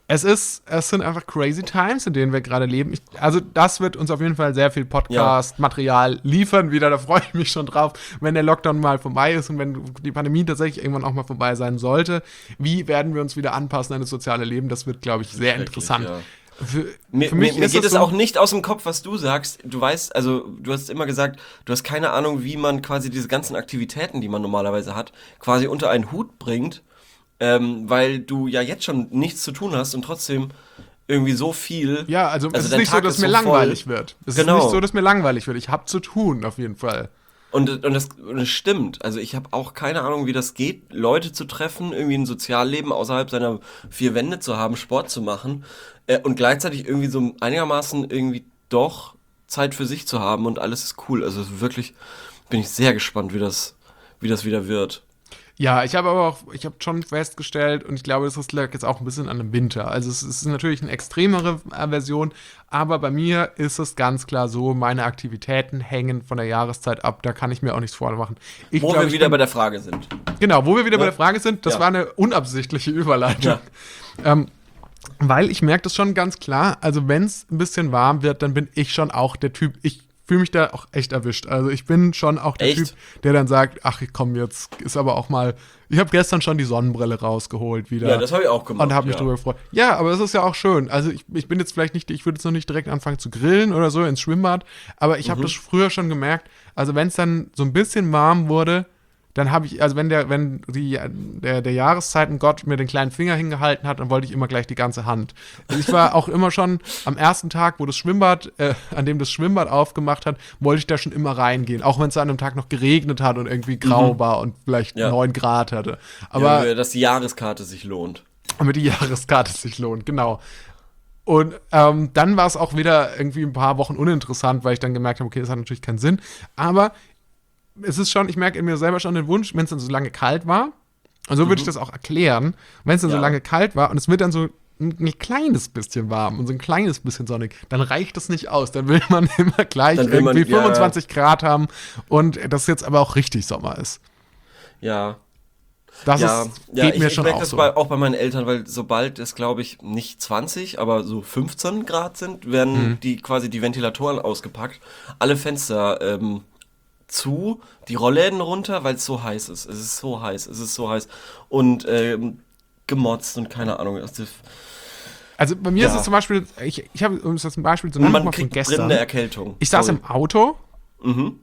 Es sind einfach crazy times, in denen wir gerade leben. Also das wird uns auf jeden Fall sehr viel Podcast-Material liefern wieder. Da freue ich mich schon drauf, wenn der Lockdown mal vorbei ist und wenn die Pandemie tatsächlich irgendwann auch mal vorbei sein sollte. Wie werden wir uns wieder anpassen an das soziale Leben? Das wird, glaube ich, sehr interessant. Ja. Für Mir mich geht es so, auch nicht aus dem Kopf, was du sagst. Du weißt, also du hast immer gesagt, du hast keine Ahnung, wie man quasi diese ganzen Aktivitäten, die man normalerweise hat, quasi unter einen Hut bringt, weil du ja jetzt schon nichts zu tun hast und trotzdem irgendwie so viel. Ja, also es ist dein nicht so, Tag dass ist mir so langweilig voll. wird. Es Genau. ist nicht so, dass mir langweilig wird. Ich habe zu tun, auf jeden Fall. Und das stimmt. Also ich habe auch keine Ahnung, wie das geht, Leute zu treffen, irgendwie ein Sozialleben außerhalb seiner vier Wände zu haben, Sport zu machen und gleichzeitig irgendwie so einigermaßen irgendwie doch Zeit für sich zu haben und alles ist cool. Also wirklich bin ich sehr gespannt, wie das wieder wird. Ja, ich habe schon festgestellt, und ich glaube, das lag jetzt auch ein bisschen an dem Winter. Also es ist natürlich eine extremere Version, aber bei mir ist es ganz klar so, meine Aktivitäten hängen von der Jahreszeit ab. Da kann ich mir auch nichts vormachen. Wo wir wieder bei der Frage sind. Genau, wo wir wieder bei der Frage sind, das Ja. war eine unabsichtliche Überleitung. Ja. Weil ich merke das schon ganz klar, also wenn es ein bisschen warm wird, dann bin ich schon auch der Typ, ich fühle mich da auch echt erwischt. Also ich bin schon auch der Echt? Typ, der dann sagt, ach komm, jetzt ist aber auch mal, ich habe gestern schon die Sonnenbrille rausgeholt wieder. Ja, das habe ich auch gemacht. Und habe mich ja. drüber gefreut. Ja, aber es ist ja auch schön. Also ich bin jetzt vielleicht nicht, ich würde jetzt noch nicht direkt anfangen zu grillen oder so ins Schwimmbad, aber ich habe das früher schon gemerkt, also wenn es dann so ein bisschen warm wurde, dann habe ich, also wenn der Jahreszeitengott mir den kleinen Finger hingehalten hat, dann wollte ich immer gleich die ganze Hand. Also ich war auch immer schon am ersten Tag, an dem das Schwimmbad aufgemacht hat, wollte ich da schon immer reingehen. Auch wenn es an einem Tag noch geregnet hat und irgendwie grau war und vielleicht 9 Grad hatte. Aber ja, dass die Jahreskarte sich lohnt. damit die Jahreskarte sich lohnt, genau. Und dann war es auch wieder irgendwie ein paar Wochen uninteressant, weil ich dann gemerkt habe, okay, das hat natürlich keinen Sinn. Aber es ist schon, ich merke in mir selber schon den Wunsch, wenn es dann so lange kalt war, und so würde ich das auch erklären, wenn es dann so lange kalt war und es wird dann so ein kleines bisschen warm und so ein kleines bisschen sonnig, dann reicht das nicht aus. Dann will man immer gleich Dann will man, irgendwie 25 Grad haben und das jetzt aber auch richtig Sommer ist. Ja. Das geht mir ich schon merke auch das so. auch bei meinen Eltern, weil sobald es, glaube ich, nicht 20, aber so 15 Grad sind, werden quasi die Ventilatoren ausgepackt, alle Fenster zu, die Rollläden runter, weil es so heiß ist. Es ist so heiß. Und gemotzt und keine Ahnung. Also bei mir ist es zum Beispiel, ich habe, um das zum Beispiel zu nennen, Man mal von kriegt gestern. drin eine Erkältung. Ich saß im Auto Mhm.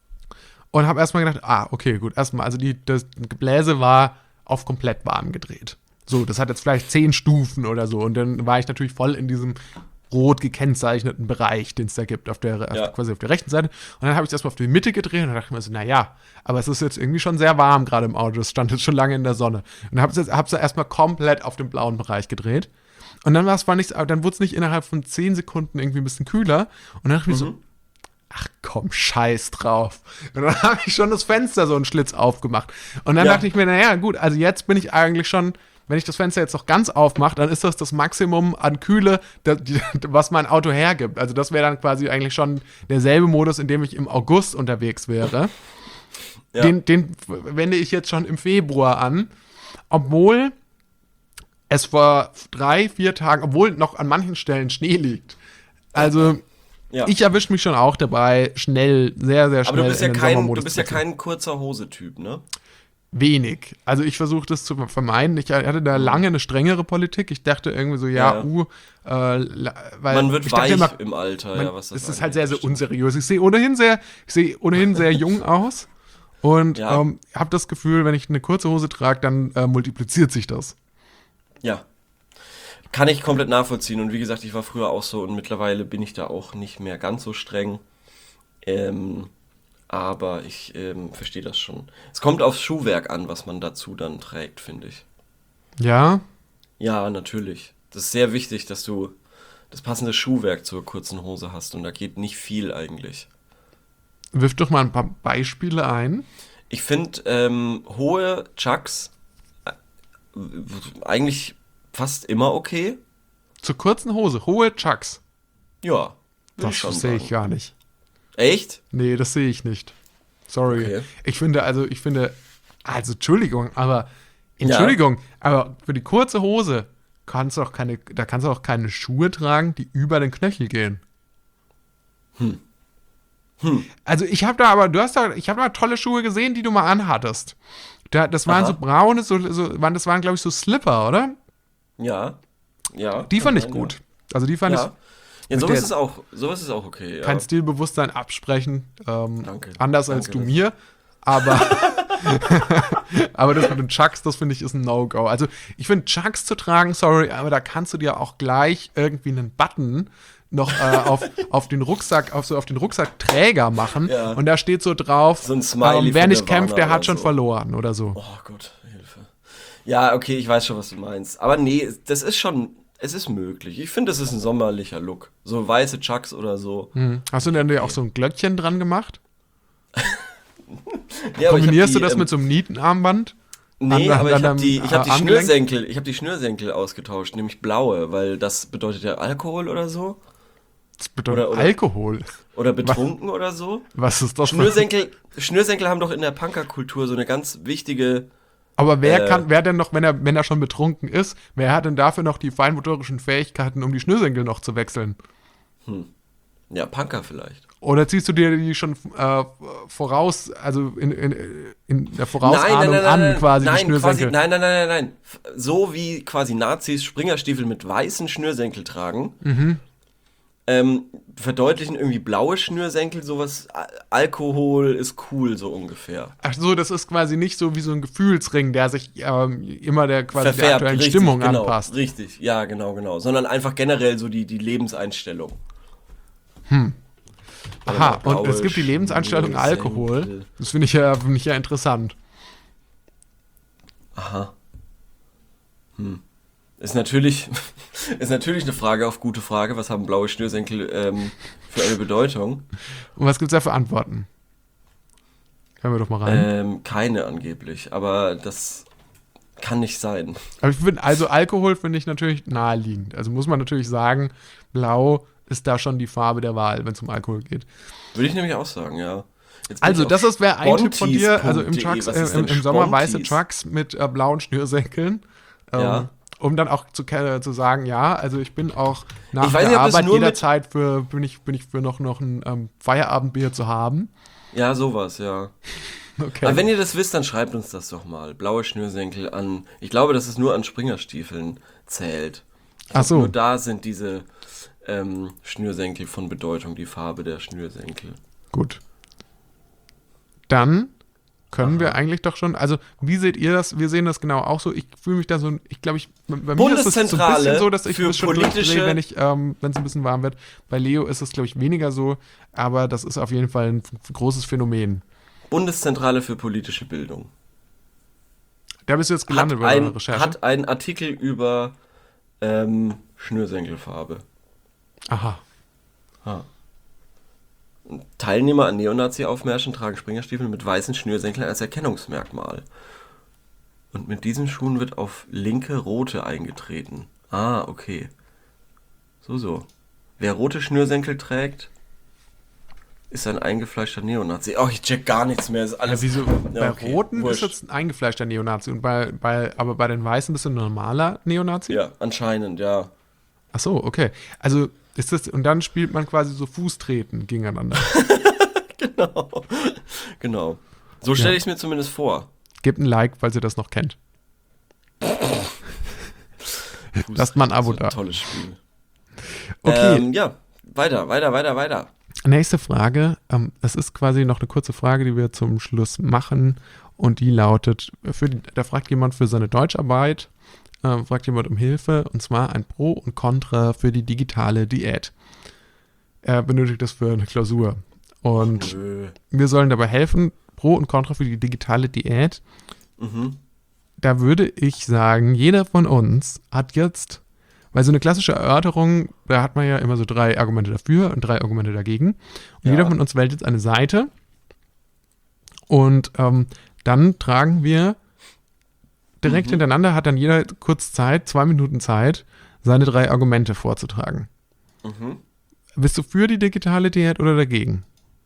und habe erstmal gedacht, okay, gut, erstmal, also das Gebläse war auf komplett warm gedreht. So, das hat jetzt vielleicht 10 Stufen oder so. Und dann war ich natürlich voll in diesem rot gekennzeichneten Bereich, den es da gibt, quasi auf der rechten Seite. Und dann habe ich das erstmal auf die Mitte gedreht und dann dachte ich mir so, naja, aber es ist jetzt irgendwie schon sehr warm gerade im Auto. Es stand jetzt schon lange in der Sonne. Und habe es erstmal komplett auf den blauen Bereich gedreht. Und dann dann wurde es nicht innerhalb von 10 Sekunden irgendwie ein bisschen kühler. Und dann dachte ich mir so, ach komm, scheiß drauf. Und dann habe ich schon das Fenster so einen Schlitz aufgemacht. Und dann dachte ich mir, naja, gut, also jetzt bin ich eigentlich schon, wenn ich das Fenster jetzt noch ganz aufmache, dann ist das Maximum an Kühle, was mein Auto hergibt. Also das wäre dann quasi eigentlich schon derselbe Modus, in dem ich im August unterwegs wäre. Ja. Den wende ich jetzt schon im Februar an, obwohl es vor 3-4 Tagen, obwohl noch an manchen Stellen Schnee liegt. Also Ja. ich erwische mich schon auch dabei, sehr, sehr schnell Aber du bist ja in den kein, Sommermodus du bist ja zu wechseln. kein kurzer Hose-Typ, ne? Wenig. Also ich versuche das zu vermeiden. Ich hatte da lange eine strengere Politik. Ich dachte irgendwie so, weil Man wird ich dachte weich immer, im Alter, was das es ist halt sehr, angeht. sehr unseriös. Ich sehe ohnehin sehr jung aus und Ja. habe das Gefühl, wenn ich eine kurze Hose trage, dann multipliziert sich das. Ja. Kann ich komplett nachvollziehen. Und wie gesagt, ich war früher auch so und mittlerweile bin ich da auch nicht mehr ganz so streng. Aber ich verstehe das schon. Es kommt aufs Schuhwerk an, was man dazu dann trägt, finde ich. Ja, Ja, natürlich. Das ist sehr wichtig, dass du das passende Schuhwerk zur kurzen Hose hast. Und da geht nicht viel eigentlich. wirf doch mal ein paar Beispiele ein. Ich finde hohe Chucks eigentlich fast immer okay. Zur kurzen Hose, hohe Chucks. Ja, würde Das ich schon sehe ich sagen. gar nicht. Echt? Nee, das sehe ich nicht. Sorry. Okay. Ich finde, Entschuldigung, aber für die kurze Hose kannst du auch keine Schuhe tragen, die über den Knöchel gehen. Also ich habe da tolle Schuhe gesehen, die du mal anhattest. Das waren Aha. so braune, das waren, glaube ich, so Slipper, oder? Ja. Ja. Die fand ich ja. gut. Also die fand Ja. Ja, mit sowas der- ist auch okay. Ja. kein Stilbewusstsein absprechen. Danke. Anders als Danke, du mir. Aber, aber das mit den Chucks, das finde ich, ist ein No-Go. Also ich finde, Chucks zu tragen, sorry, aber da kannst du dir auch gleich irgendwie einen Button noch auf den Rucksack, auf den Rucksackträger machen. Ja. Und da steht so drauf, So ein Smiley wer von nicht Nirvana kämpft, der hat oder schon so. verloren oder so. Oh Gott, Hilfe. Ja, okay, ich weiß schon, was du meinst. Aber nee, es ist möglich. Ich finde, es ist ein sommerlicher Look. So weiße Chucks oder so. Hast du denn dir auch so ein Glöckchen dran gemacht? Ja, aber ich hab Kombinierst die, du das mit so einem Nietenarmband? Nee, an aber ich habe deinem, die Armgelenk? Schnürsenkel ausgetauscht, nämlich blaue, weil das bedeutet ja Alkohol oder so. Das bedeutet Oder- Alkohol. Oder betrunken oder so. Was ist das für... Schnürsenkel haben doch in der Punkerkultur so eine ganz wichtige. Aber wer denn noch, wenn er schon betrunken ist, wer hat denn dafür noch die feinmotorischen Fähigkeiten, um die Schnürsenkel noch zu wechseln? Ja, Punker vielleicht. Oder ziehst du dir die schon voraus, also in der Vorausahnung quasi die Schnürsenkel? Nein. So wie quasi Nazis Springerstiefel mit weißen Schnürsenkel tragen, verdeutlichen irgendwie blaue Schnürsenkel sowas, Alkohol ist cool, so ungefähr. Ach so, das ist quasi nicht so wie so ein Gefühlsring, der sich immer der aktuellen richtig, Stimmung genau, anpasst. Richtig, ja, genau. Sondern einfach generell so die Lebenseinstellung. Aha, Blaue und es gibt die Lebenseinstellung Alkohol. Schnürsenkel. Das finde ich ja interessant. Aha. Ist natürlich eine Frage auf gute Frage. Was haben blaue Schnürsenkel für eine Bedeutung? Und was gibt's da für Antworten? Hören wir doch mal rein. Keine angeblich, aber das kann nicht sein. Aber ich finde, also Alkohol finde ich natürlich naheliegend. Also muss man natürlich sagen, blau ist da schon die Farbe der Wahl, wenn es um Alkohol geht. Würde ich nämlich auch sagen, ja. Jetzt bin Also, ich auf wäre ein Tipp von dir, also im, spontis.de. Chucks, Was ist denn im Sommer weiße Spontis? Chucks mit blauen Schnürsenkeln. Ja. Um dann auch zu sagen, ja, also ich bin auch nach Ich weiß der nicht, ob das Arbeit nur jederzeit bin ich für noch ein Feierabendbier zu haben. Ja, sowas, ja. Okay. Aber wenn ihr das wisst, dann schreibt uns das doch mal. Blaue Schnürsenkel an. Ich glaube, dass es nur an Springerstiefeln zählt. Ach so. Nur da sind diese Schnürsenkel von Bedeutung, die Farbe der Schnürsenkel. Gut. Dann können wir eigentlich doch schon, also wie seht ihr das? Wir sehen das genau auch so. Ich fühle mich da so, ich glaube, bei mir ist es so ein bisschen so, dass ich für das schon durchdrehe, wenn es ein bisschen warm wird. Bei Leo ist es, glaube ich, weniger so, aber das ist auf jeden Fall ein großes Phänomen. Bundeszentrale für politische Bildung. Da bist du jetzt gelandet bei deiner Recherche. Hat einen Artikel über Schnürsenkelfarbe. Aha. Teilnehmer an Neonazi-Aufmärschen tragen Springerstiefel mit weißen Schnürsenkeln als Erkennungsmerkmal. Und mit diesen Schuhen wird auf linke rote eingetreten. Ah, okay. So. Wer rote Schnürsenkel trägt, ist ein eingefleischter Neonazi. Oh, ich check gar nichts mehr. Ist alles. Ja, wieso? Ja, Bei okay, Roten wurscht. bist du jetzt ein eingefleischter Neonazi und aber bei den Weißen bist du ein normaler Neonazi? Ja, anscheinend, ja. Ach so, okay. Also ist das, und dann spielt man quasi so Fußtreten gegeneinander. Genau. So stelle ich es mir zumindest vor. Gebt ein Like, falls ihr das noch kennt. Lasst mal ein Abo da. Tolles Spiel. Okay. Ja, weiter. Nächste Frage. Es ist quasi noch eine kurze Frage, die wir zum Schluss machen. Und die lautet, da fragt jemand für seine Deutscharbeit, fragt jemand um Hilfe, und zwar ein Pro und Contra für die digitale Diät. Er benötigt das für eine Klausur. Und wir sollen dabei helfen, Pro und Contra für die digitale Diät. Da würde ich sagen, jeder von uns hat jetzt, weil so eine klassische Erörterung, da hat man ja immer so 3 Argumente dafür und 3 Argumente dagegen. Und jeder von uns wählt jetzt eine Seite. Und dann tragen wir direkt hintereinander, hat dann jeder kurz Zeit, 2 Minuten Zeit, seine 3 Argumente vorzutragen. Bist du für die digitale Diät oder dagegen?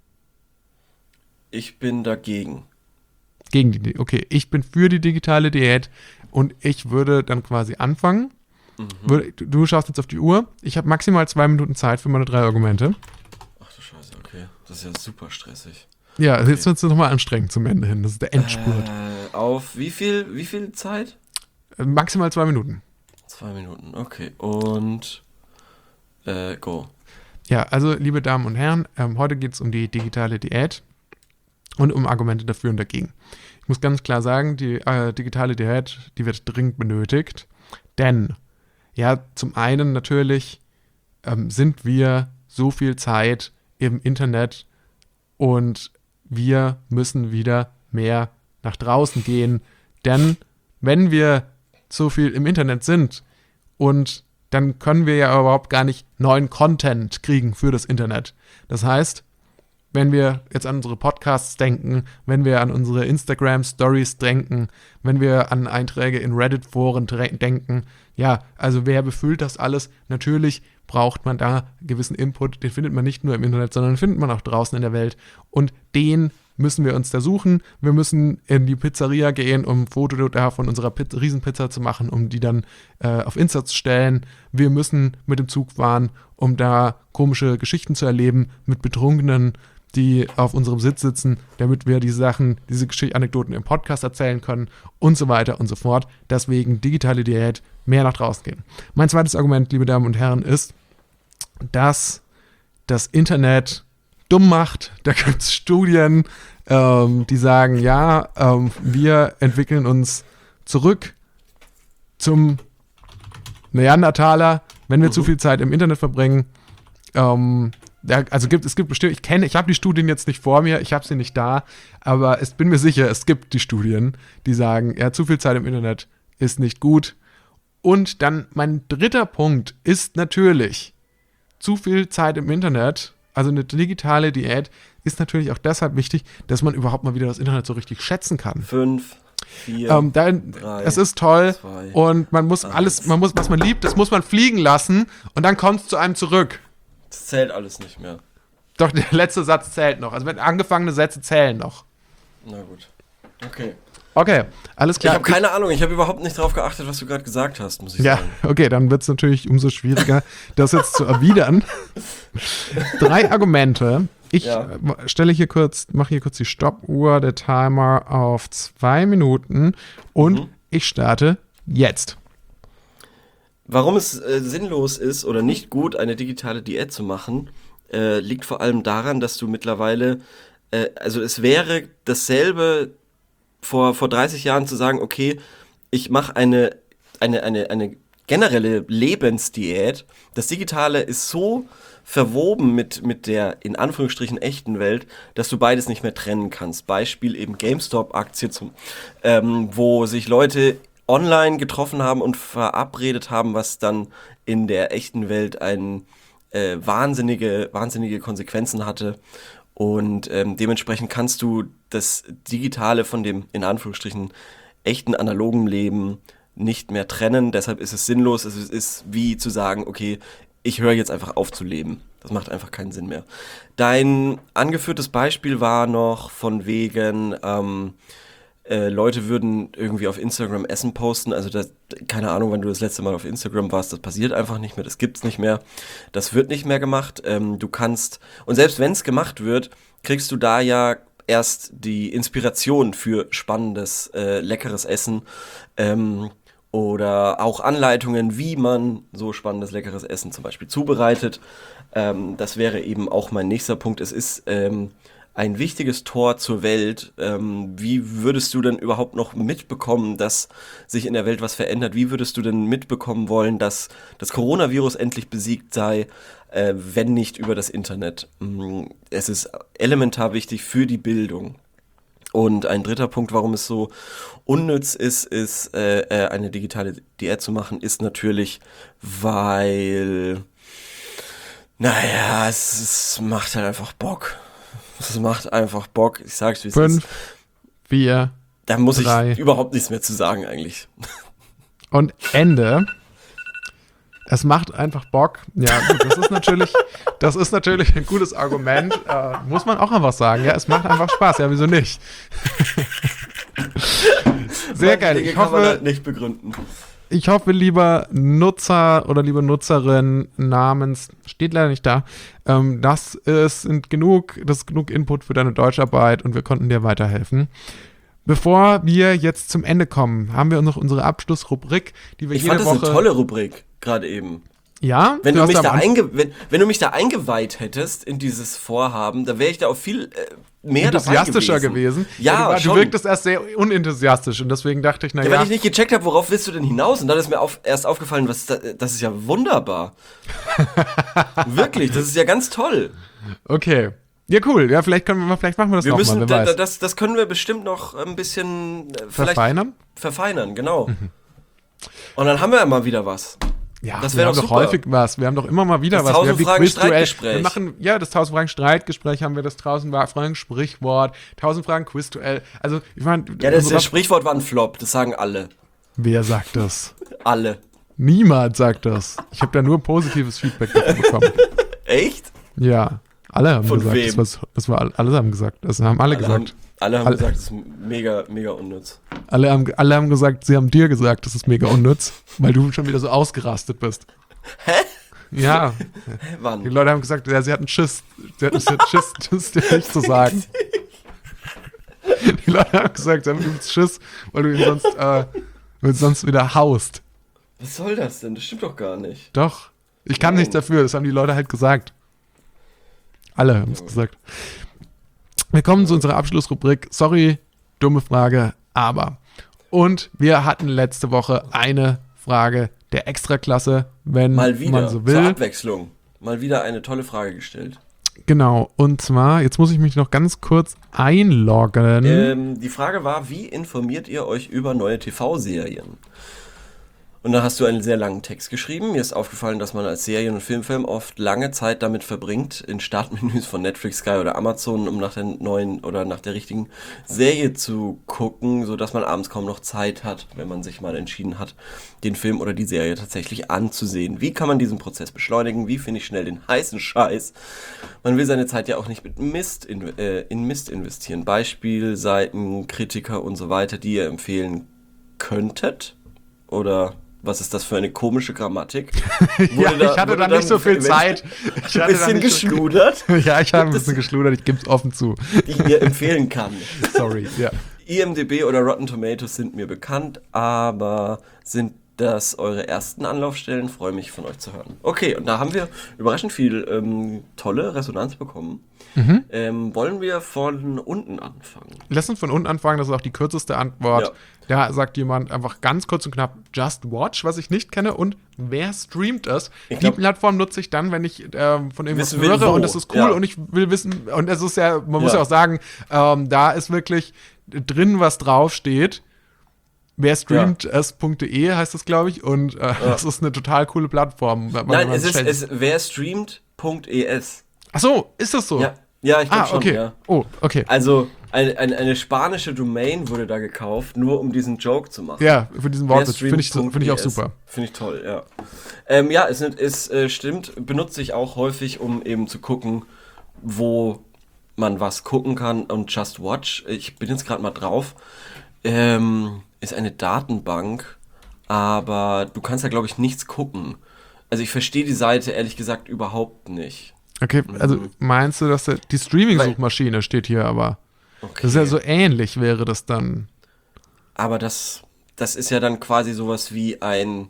Ich bin dagegen. Okay, ich bin für die digitale Diät und ich würde dann quasi anfangen Du schaust jetzt auf die Uhr. Ich habe maximal 2 Minuten Zeit für meine 3 Argumente. Ach du Scheiße, okay. Das ist ja super stressig. Ja, okay. Jetzt wird es nochmal anstrengend zum Ende hin. Das ist der Endspurt. Auf wie viel Zeit? Maximal 2 Minuten. 2 Minuten, okay. Und go. Ja, also liebe Damen und Herren, heute geht es um die digitale Diät und um Argumente dafür und dagegen. Ich muss ganz klar sagen, die digitale Diät, die wird dringend benötigt, denn ja, zum einen natürlich sind wir so viel Zeit im Internet und wir müssen wieder mehr nach draußen gehen, denn wenn wir so viel im Internet sind und dann können wir ja überhaupt gar nicht neuen Content kriegen für das Internet. Das heißt, wenn wir jetzt an unsere Podcasts denken, wenn wir an unsere Instagram-Stories denken, wenn wir an Einträge in Reddit-Foren denken, ja, also wer befüllt das alles? Natürlich braucht man da gewissen Input, den findet man nicht nur im Internet, sondern den findet man auch draußen in der Welt und den müssen wir uns da suchen. Wir müssen in die Pizzeria gehen, um ein Foto da von unserer Riesenpizza zu machen, um die dann auf Insta zu stellen. Wir müssen mit dem Zug fahren, um da komische Geschichten zu erleben mit Betrunkenen, die auf unserem Sitz sitzen, damit wir diese Anekdoten im Podcast erzählen können und so weiter und so fort. Deswegen digitale Diät, mehr nach draußen gehen. Mein zweites Argument, liebe Damen und Herren, ist, dass das Internet dumm macht. Da gibt es Studien, die sagen, ja, wir entwickeln uns zurück zum Neandertaler, wenn wir zu viel Zeit im Internet verbringen. Es gibt bestimmt, ich habe die Studien jetzt nicht vor mir, ich habe sie nicht da, aber ich bin mir sicher, es gibt die Studien, die sagen, ja, zu viel Zeit im Internet ist nicht gut. Und dann mein dritter Punkt ist natürlich, zu viel Zeit im Internet, also eine digitale Diät, ist natürlich auch deshalb wichtig, dass man überhaupt mal wieder das Internet so richtig schätzen kann. 5, 4, 3, es ist toll 2, und man muss 1. Was man liebt, das muss man fliegen lassen und dann kommt es zu einem zurück. Das zählt alles nicht mehr. Doch, der letzte Satz zählt noch. Also wenn angefangene Sätze zählen noch. Na gut. Okay, alles klar. Ich habe keine Ahnung, ich habe überhaupt nicht drauf geachtet, was du gerade gesagt hast, muss ich sagen. Ja, okay, dann wird es natürlich umso schwieriger, das jetzt zu erwidern. 3 Argumente. Ich mache hier kurz die Stoppuhr, der Timer auf 2 Minuten und ich starte jetzt. Warum es sinnlos ist oder nicht gut, eine digitale Diät zu machen, liegt vor allem daran, dass du mittlerweile, also es wäre dasselbe vor 30 Jahren zu sagen, okay, ich mache eine generelle Lebensdiät. Das Digitale ist so verwoben mit der in Anführungsstrichen echten Welt, dass du beides nicht mehr trennen kannst. Beispiel eben GameStop-Aktie, wo sich Leute online getroffen haben und verabredet haben, was dann in der echten Welt wahnsinnige Konsequenzen hatte. Und dementsprechend kannst du das Digitale von dem, in Anführungsstrichen, echten analogen Leben nicht mehr trennen. Deshalb ist es sinnlos. Es ist wie zu sagen, okay, ich höre jetzt einfach auf zu leben. Das macht einfach keinen Sinn mehr. Dein angeführtes Beispiel war noch von wegen, Leute würden irgendwie auf Instagram Essen posten, also keine Ahnung, wann du das letzte Mal auf Instagram warst, das passiert einfach nicht mehr, das gibt's nicht mehr, das wird nicht mehr gemacht, du kannst, und selbst wenn es gemacht wird, kriegst du da ja erst die Inspiration für spannendes, leckeres Essen, oder auch Anleitungen, wie man so spannendes, leckeres Essen zum Beispiel zubereitet. Das wäre eben auch mein nächster Punkt, es ist, ein wichtiges Tor zur Welt. Wie würdest du denn überhaupt noch mitbekommen, dass sich in der Welt was verändert? Wie würdest du denn mitbekommen wollen, dass das Coronavirus endlich besiegt sei, wenn nicht über das Internet? Es ist elementar wichtig für die Bildung. Und ein dritter Punkt, warum es so unnütz ist, eine digitale Diät zu machen, ist natürlich, weil, es macht halt einfach Bock. Das macht einfach Bock. Ich sag's, wie es ist. 5, 4, Da muss 3. ich überhaupt nichts mehr zu sagen eigentlich. Und Ende. Es macht einfach Bock. Ja, gut, das ist natürlich ein gutes Argument. Muss man auch einfach sagen. Ja, es macht einfach Spaß. Ja, wieso nicht? Sehr geil. Ich kann man hoffe, halt nicht begründen. ich hoffe, lieber Nutzer oder liebe Nutzerin namens, steht leider nicht da, das ist genug Input für deine Deutscharbeit und wir konnten dir weiterhelfen. Bevor wir jetzt zum Ende kommen, haben wir noch unsere Abschlussrubrik, die wir Ich jede fand das Woche... eine tolle Rubrik, gerade eben. Ja? Wenn du, hast mich am da Anfang wenn du mich da eingeweiht hättest in dieses Vorhaben, da wäre ich da auch viel mehr dabei enthusiastischer gewesen. Ja, du schon. wirktest erst sehr unenthusiastisch und deswegen dachte ich, Ja, weil ich nicht gecheckt habe, worauf willst du denn hinaus? Und dann ist mir erst aufgefallen, das ist ja wunderbar. Wirklich, das ist ja ganz toll. Okay. Ja, cool. Ja, vielleicht machen wir das Wir nochmal, müssen, wer weiß. das können wir bestimmt noch ein bisschen vielleicht Verfeinern? genau. Und dann haben wir ja mal wieder was. Ja, das wir wäre haben doch doch super. häufig was. Wir haben doch immer mal wieder Das was. Wir haben die 1000 Fragen Quizduell. Streitgespräch. Wir machen, ja, das 1000 Fragen Streitgespräch haben wir, das 1000 Fragen Sprichwort, 1000 Fragen Quizduell. Also, ich meine... Ja, das Sprichwort war ein Flop, das sagen alle. Wer sagt das? Alle. Niemand sagt das. Ich habe da nur positives Feedback dafür bekommen. Echt? Ja, alle haben Von gesagt. wem? Alle haben gesagt. Das haben alle gesagt. Alle haben gesagt, das ist mega, mega unnütz. Alle haben gesagt, sie haben dir gesagt, das ist mega unnütz, weil du schon wieder so ausgerastet bist. Hä? Ja. Wann? Die Leute haben gesagt, ja, sie hatten Schiss. Sie hatten Schiss, dir nicht zu sagen. Die Leute haben gesagt, sie haben übelst Schiss, weil du ihn sonst wieder haust. Was soll das denn? Das stimmt doch gar nicht. Doch. Ich kann nichts dafür, das haben die Leute halt gesagt. Alle haben es gesagt. Wir kommen zu unserer Abschlussrubrik. Sorry, dumme Frage, aber. Und wir hatten letzte Woche eine Frage der Extraklasse, wenn Mal wieder, man so will. zur Abwechslung. Mal wieder eine tolle Frage gestellt. Genau, und zwar, jetzt muss ich mich noch ganz kurz einloggen. Die Frage war, wie informiert ihr euch über neue TV-Serien? Und da hast du einen sehr langen Text geschrieben. Mir ist aufgefallen, dass man als Serien- und Filmfan oft lange Zeit damit verbringt, in Startmenüs von Netflix, Sky oder Amazon, um nach der neuen oder nach der richtigen Serie zu gucken, sodass man abends kaum noch Zeit hat, wenn man sich mal entschieden hat, den Film oder die Serie tatsächlich anzusehen. Wie kann man diesen Prozess beschleunigen? Wie finde ich schnell den heißen Scheiß? Man will seine Zeit ja auch nicht mit Mist in Mist investieren. Beispiel, Seiten, Kritiker und so weiter, die ihr empfehlen könntet? Oder... Was ist das für eine komische Grammatik? Ja, ich hatte da nicht so viel Zeit. Ich hatte ein bisschen geschludert. Ja, ich habe ein bisschen geschludert, ich gebe es offen zu. Die ihr empfehlen kann. Sorry, ja. IMDb oder Rotten Tomatoes sind mir bekannt, aber sind das eure ersten Anlaufstellen? Freue mich von euch zu hören. Okay, und da haben wir überraschend viel tolle Resonanz bekommen. Wollen wir von unten anfangen? Lass uns von unten anfangen, das ist auch die kürzeste Antwort. Ja. Da sagt jemand einfach ganz kurz und knapp Just Watch, was ich nicht kenne, und wer streamt es? Die Plattform nutze ich dann, wenn ich von irgendwas höre und das ist cool und ich will wissen, und es ist ja, man muss ja auch sagen, da ist wirklich drin, was draufsteht. Wer streamt es.de heißt das, glaube ich, und das ist eine total coole Plattform. Nein, es ist wer streamt.es. Ach so, ist das so? Ja, ich glaube schon, okay. ja. Oh, okay. Also, eine spanische Domain wurde da gekauft, nur um diesen Joke zu machen. Ja, für diesen Wortwitz. Finde ich auch super. Finde ich toll, ja. Es stimmt, benutze ich auch häufig, um eben zu gucken, wo man was gucken kann. Und Just Watch, ich bin jetzt gerade mal drauf, ist eine Datenbank, aber du kannst da, glaube ich, nichts gucken. Also ich verstehe die Seite ehrlich gesagt überhaupt nicht. Okay, also meinst du, dass die Streaming-Suchmaschine steht hier aber? Okay. Das ist ja so ähnlich, wäre das dann. Aber das ist ja dann quasi sowas wie ein...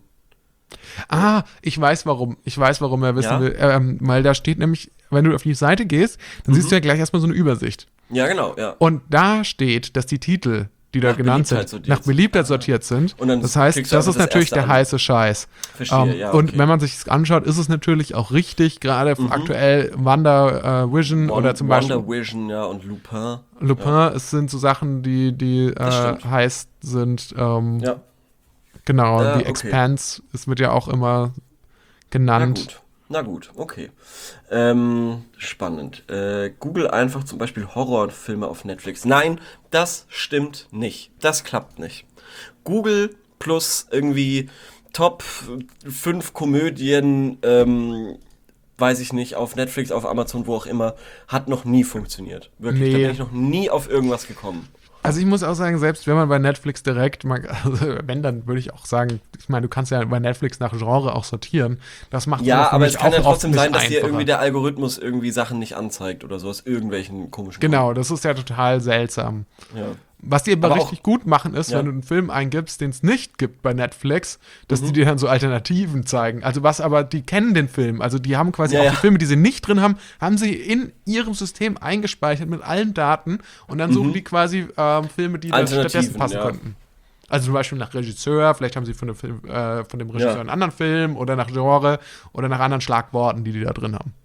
Ich weiß warum er wissen Ja? will. Weil da steht nämlich, wenn du auf die Seite gehst, dann siehst du ja gleich erstmal so eine Übersicht. Ja, genau, ja. Und da steht, dass die Titel, die da Nach genannt Beliebtheit sind, sortiert nach Beliebtheit sortiert sind. Und dann das heißt, klickst du das einfach ist das natürlich erste der an. heiße Scheiß. Verstehe, ja, Und okay. wenn man sich das anschaut, ist es natürlich auch richtig, gerade aktuell WandaVision oder zum Beispiel WandaVision, ja, und Lupin. Lupin, es sind so Sachen, die heiß sind. Ja. Genau, die okay. Expanse, es wird ja auch immer genannt. Na gut, okay. Spannend. Google einfach zum Beispiel Horrorfilme auf Netflix. Nein, das stimmt nicht. Das klappt nicht. Google plus irgendwie Top 5 Komödien weiß ich nicht, auf Netflix, auf Amazon, wo auch immer, hat noch nie funktioniert. Wirklich, Nee. da bin ich noch nie auf irgendwas gekommen. Also ich muss auch sagen, selbst wenn man bei Netflix direkt, also wenn, dann würde ich auch sagen, ich meine, du kannst ja bei Netflix nach Genre auch sortieren. Das macht Ja, für aber mich es kann auch ja trotzdem oft sein, dass nicht dir einfacher. irgendwie der Algorithmus irgendwie Sachen nicht anzeigt oder so aus irgendwelchen komischen Genau, das ist ja total seltsam. Gründen. Ja. Was die aber Aber richtig gut machen, ist, Ja. wenn du einen Film eingibst, den es nicht gibt bei Netflix, dass die dir dann so Alternativen zeigen. Also was aber, die kennen den Film. Also die haben quasi Ja, auch ja. die Filme, die sie nicht drin haben, haben sie in ihrem System eingespeichert mit allen Daten und dann suchen die quasi Filme, die da Alternativen, stattdessen passen ja. könnten. Also zum Beispiel nach Regisseur, vielleicht haben sie von dem Regisseur Ja. einen anderen Film oder nach Genre oder nach anderen Schlagworten, die da drin haben.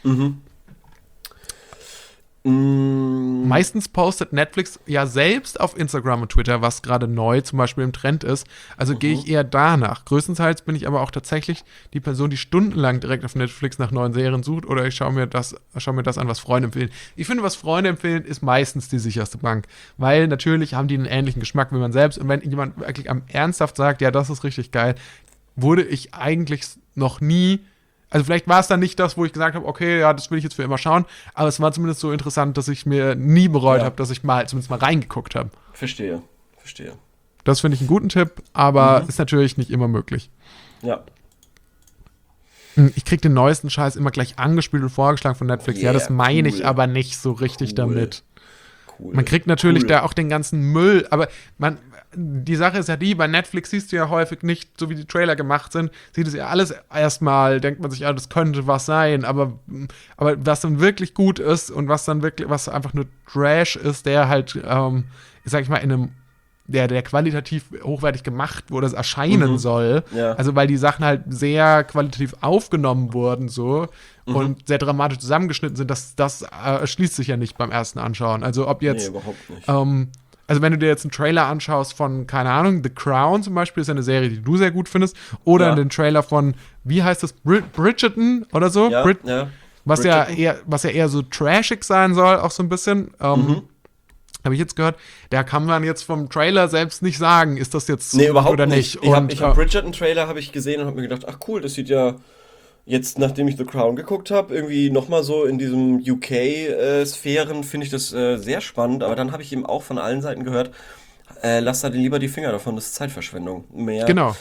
Meistens postet Netflix ja selbst auf Instagram und Twitter, was gerade neu zum Beispiel im Trend ist. Also gehe ich eher danach. Größtenteils bin ich aber auch tatsächlich die Person, die stundenlang direkt auf Netflix nach neuen Serien sucht oder ich schaue mir das an, was Freunde empfehlen. Ich finde, was Freunde empfehlen, ist meistens die sicherste Bank. Weil natürlich haben die einen ähnlichen Geschmack wie man selbst. Und wenn jemand wirklich ernsthaft sagt, ja, das ist richtig geil, wurde ich eigentlich noch nie. Also vielleicht war es dann nicht das, wo ich gesagt habe, okay, ja, das will ich jetzt für immer schauen, aber es war zumindest so interessant, dass ich mir nie bereut Ja. habe, dass ich zumindest mal reingeguckt habe. Verstehe. Das finde ich einen guten Tipp, aber ist natürlich nicht immer möglich. Ja. Ich krieg den neuesten Scheiß immer gleich angespielt und vorgeschlagen von Netflix. Ja, das Yeah, meine cool. ich aber nicht so richtig Cool. damit. Cool. Man kriegt natürlich Cool. da auch den ganzen Müll, aber die Sache ist ja die, bei Netflix siehst du ja häufig nicht, so wie die Trailer gemacht sind, sieht es ja alles erstmal, denkt man sich, ja, das könnte was sein, aber was dann wirklich gut ist und was einfach nur Trash ist, der halt, sag ich mal, in einem, der qualitativ hochwertig gemacht wurde, es erscheinen soll. Ja. Also weil die Sachen halt sehr qualitativ aufgenommen wurden so und sehr dramatisch zusammengeschnitten sind, das erschließt sich ja nicht beim ersten Anschauen. Also ob jetzt Nee, überhaupt nicht. also wenn du dir jetzt einen Trailer anschaust von, keine Ahnung, The Crown zum Beispiel, ist ja eine Serie, die du sehr gut findest, oder Ja. den Trailer von, wie heißt das, Bridgerton oder so? Ja, ja. Was ja eher so trashig sein soll, auch so ein bisschen. Habe ich jetzt gehört, da kann man jetzt vom Trailer selbst nicht sagen, ist das jetzt Nee, überhaupt oder nicht. nicht. Ich hab Bridgerton-Trailer habe ich gesehen und habe mir gedacht, ach cool, das sieht ja jetzt, nachdem ich The Crown geguckt habe, irgendwie nochmal so in diesem UK-Sphären finde ich das sehr spannend. Aber dann habe ich eben auch von allen Seiten gehört, lass da lieber die Finger davon, das ist Zeitverschwendung. Mehr Genau.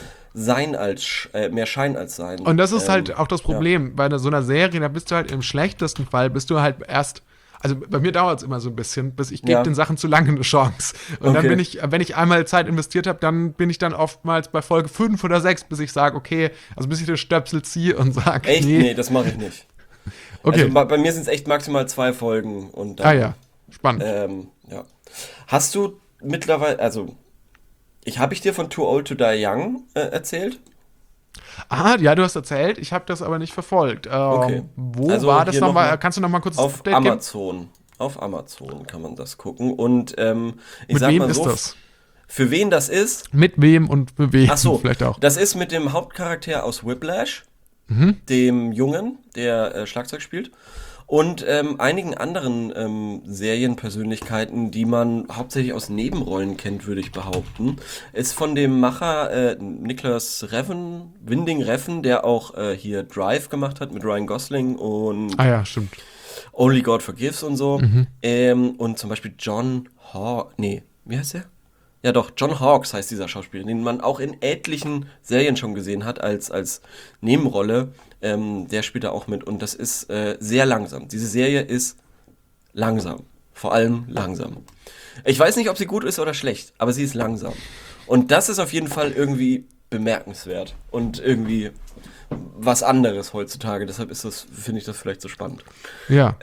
mehr Schein als Sein. Und das ist halt auch das Problem. Bei so einer Serie, da bist du halt im schlechtesten Fall, bist du halt erst. Also bei mir dauert es immer so ein bisschen, bis ich gebe Ja. den Sachen zu lange eine Chance. Und dann Okay. bin ich, wenn ich einmal Zeit investiert habe, dann bin ich dann oftmals bei Folge 5 oder 6, bis ich sage, okay, also bis ich den Stöpsel ziehe und sage, Echt? Nee, das mache ich nicht. Okay. Also bei mir sind es echt maximal 2 Folgen. Und dann, Ja, spannend. Ja. Hast du mittlerweile, also, habe ich dir von Too Old to Die Young erzählt? Ja, du hast erzählt, ich habe das aber nicht verfolgt. Okay. Wo Also war das hier nochmal? noch mal Kannst du nochmal kurz das Auf Update geben? Amazon. Auf Amazon kann man das gucken. Und ich Mit sag wem mal ist so, das? für wen das ist, Mit wem und für wen ach so, vielleicht auch. das ist mit dem Hauptcharakter aus Whiplash, dem Jungen, der Schlagzeug spielt, und einigen anderen Serienpersönlichkeiten, die man hauptsächlich aus Nebenrollen kennt, würde ich behaupten. Ist von dem Macher Nicholas Winding Refn, der auch hier Drive gemacht hat mit Ryan Gosling und Ah ja, stimmt. Only God Forgives und so. Und zum Beispiel John Hawkes. Nee, wie heißt der? Ja doch, John Hawkes heißt dieser Schauspieler, den man auch in etlichen Serien schon gesehen hat als Nebenrolle. Der spielt da auch mit und das ist sehr langsam. Diese Serie ist langsam. Vor allem langsam. Ich weiß nicht, ob sie gut ist oder schlecht, aber sie ist langsam. Und das ist auf jeden Fall irgendwie bemerkenswert und irgendwie was anderes heutzutage. Deshalb finde ich das vielleicht so spannend. Ja.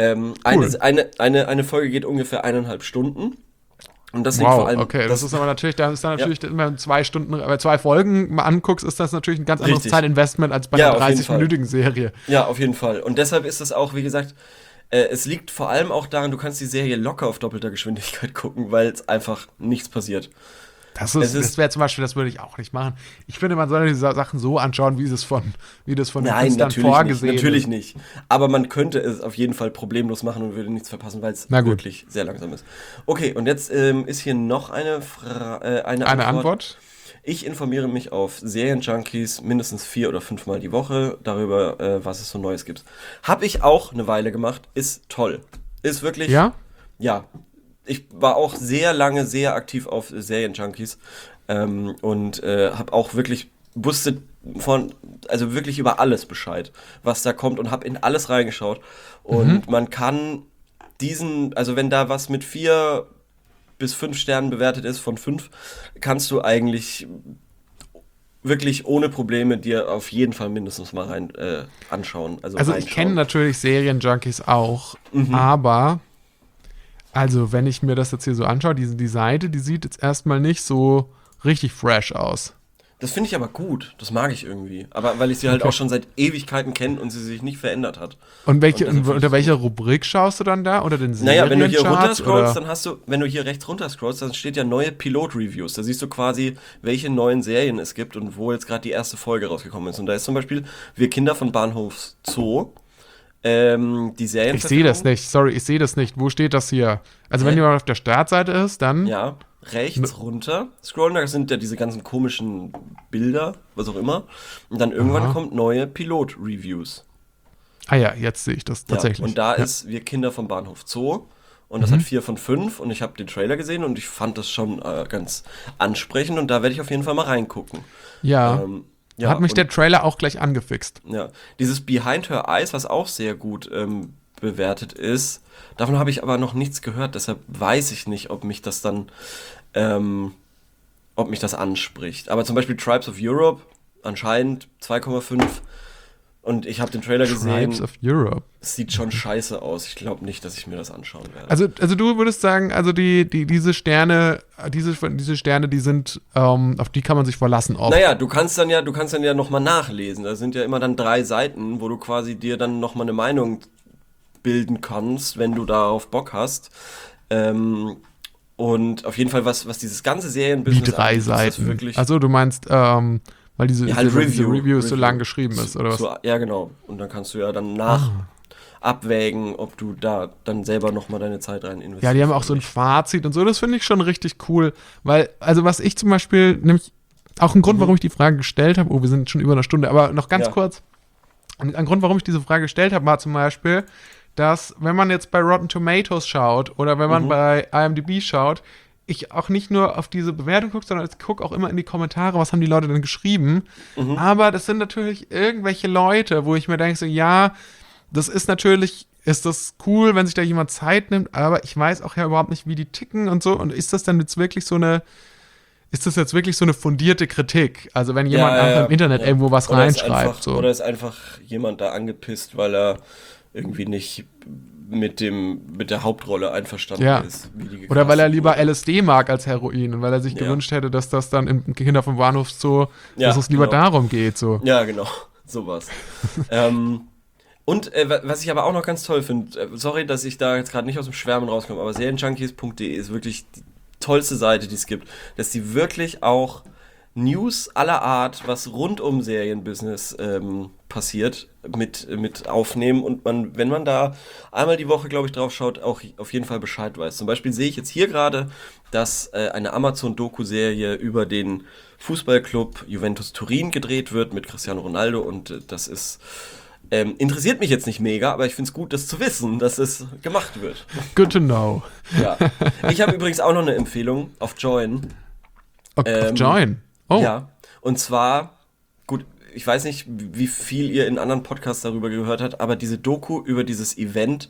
Eine Folge geht ungefähr 1,5 Stunden. Und das liegt Wow, vor allem. okay, das ist aber natürlich, da ist dann natürlich, wenn du 2 Stunden, 2 Folgen mal anguckst, ist das natürlich ein ganz anderes Richtig. Zeitinvestment als bei Ja, einer auf jeden Fall. 30-minütigen Serie. Ja, auf jeden Fall. Und deshalb ist es auch, wie gesagt, es liegt vor allem auch daran, du kannst die Serie locker auf doppelter Geschwindigkeit gucken, weil es einfach nichts passiert. Das ist- wäre zum Beispiel, das würde ich auch nicht machen. Ich finde, man soll diese Sachen so anschauen, wie das von den Nein, Künstlern vorgesehen natürlich ist. nicht. Aber man könnte es auf jeden Fall problemlos machen und würde nichts verpassen, weil es Na gut. wirklich sehr langsam ist. Okay, und jetzt ist hier noch eine Eine Antwort? Ich informiere mich auf Serienjunkies mindestens 4 oder 5 Mal die Woche darüber, was es so Neues gibt. Habe ich auch eine Weile gemacht, ist toll. Ist wirklich, Ja? ja. Ich war auch sehr lange sehr aktiv auf Serienjunkies und habe auch wusste also wirklich über alles Bescheid, was da kommt und habe in alles reingeschaut. Und man kann also wenn da was mit 4 bis 5 Sternen bewertet ist von 5, kannst du eigentlich wirklich ohne Probleme dir auf jeden Fall mindestens mal anschauen. Also ich reinschauen. kenne natürlich Serienjunkies auch, aber also wenn ich mir das jetzt hier so anschaue, die Seite, die sieht jetzt erstmal nicht so richtig fresh aus. Das finde ich aber gut. Das mag ich irgendwie. Aber weil ich sie halt auch schon seit Ewigkeiten kenne und sie sich nicht verändert hat. Und deshalb unter welcher Rubrik schaust du dann da? Oder den Naja, wenn du hier Seriencharts, runterscrollst, oder? dann wenn du hier rechts runterscrollst, dann steht ja neue Pilot-Reviews. Da siehst du quasi, welche neuen Serien es gibt und wo jetzt gerade die erste Folge rausgekommen ist. Und da ist zum Beispiel Wir Kinder von Bahnhof Zoo. Die Serien. Ich sehe das nicht. Sorry, ich sehe das nicht. Wo steht das hier? Also wenn jemand auf der Startseite ist, dann... Ja, rechts runter scrollen, da sind ja diese ganzen komischen Bilder, was auch immer. Und dann irgendwann kommt neue Pilot-Reviews. Ah ja, jetzt sehe ich das tatsächlich. Ja, und da ist Wir Kinder vom Bahnhof Zoo. Und das hat 4 von 5. Und ich habe den Trailer gesehen und ich fand das schon ganz ansprechend. Und da werde ich auf jeden Fall mal reingucken. Ja, ja, hat mich der Trailer auch gleich angefixt. Ja, dieses Behind Her Eyes, was auch sehr gut bewertet ist, davon habe ich aber noch nichts gehört, deshalb weiß ich nicht, ob mich das dann, ob mich das anspricht. Aber zum Beispiel Tribes of Europe, anscheinend 2,5 und ich habe den Trailer gesehen, Tribes of Europe. es sieht schon scheiße aus. Ich glaube nicht, dass ich mir das anschauen werde. Also du würdest sagen, also diese Sterne, die sind, auf die kann man sich verlassen oft. Naja, du kannst dann ja nochmal nachlesen. Da sind ja immer dann 3 Seiten, wo du quasi dir dann nochmal eine Meinung bilden kannst, wenn du darauf Bock hast. Und auf jeden Fall, was dieses ganze Serienbusiness Wie 3 angeht, ist das Seiten. wirklich Also du meinst, weil diese halt Review so lang geschrieben ist, oder was? Ja, genau. Und dann kannst du ja dann abwägen, ob du da dann selber nochmal deine Zeit rein investierst. Ja, die haben auch so ein Fazit und so, das finde ich schon richtig cool, weil, also was ich zum Beispiel, nämlich auch ein Grund, warum ich die Frage gestellt habe, wir sind schon über eine Stunde, aber noch ganz kurz, ein Grund, warum ich diese Frage gestellt habe, war zum Beispiel, dass wenn man jetzt bei Rotten Tomatoes schaut oder wenn man bei IMDb schaut, ich auch nicht nur auf diese Bewertung gucke, sondern ich gucke auch immer in die Kommentare, was haben die Leute denn geschrieben. Aber das sind natürlich irgendwelche Leute, wo ich mir denke, so, ja, das ist natürlich, ist das cool, wenn sich da jemand Zeit nimmt, aber ich weiß auch ja überhaupt nicht, wie die ticken und so. Und ist das dann jetzt wirklich so eine fundierte Kritik? Also wenn jemand einfach im Internet irgendwo was reinschreibt. Oder ist einfach jemand da angepisst, weil er irgendwie nicht mit der Hauptrolle einverstanden ist. Oder weil er lieber LSD mag als Heroin und weil er sich gewünscht hätte, dass das dann im Kinder vom Bahnhof Zoo, dass es lieber darum geht. So. Ja, genau. Sowas. Und was ich aber auch noch ganz toll finde, sorry, dass ich da jetzt gerade nicht aus dem Schwärmen rauskomme, aber serienjunkies.de ist wirklich die tollste Seite, die es gibt, dass die wirklich auch News aller Art, was rund um Serienbusiness passiert, mit aufnehmen und wenn man da einmal die Woche, glaube ich, drauf schaut, auch auf jeden Fall Bescheid weiß. Zum Beispiel sehe ich jetzt hier gerade, dass eine Amazon-Doku-Serie über den Fußballclub Juventus Turin gedreht wird mit Cristiano Ronaldo und das ist interessiert mich jetzt nicht mega, aber ich finde es gut, das zu wissen, dass es gemacht wird. Good to know. Ja. Ich habe übrigens auch noch eine Empfehlung auf Join. Auf Join? Oh. Ja, und zwar, gut, ich weiß nicht, wie viel ihr in anderen Podcasts darüber gehört habt, aber diese Doku über dieses Event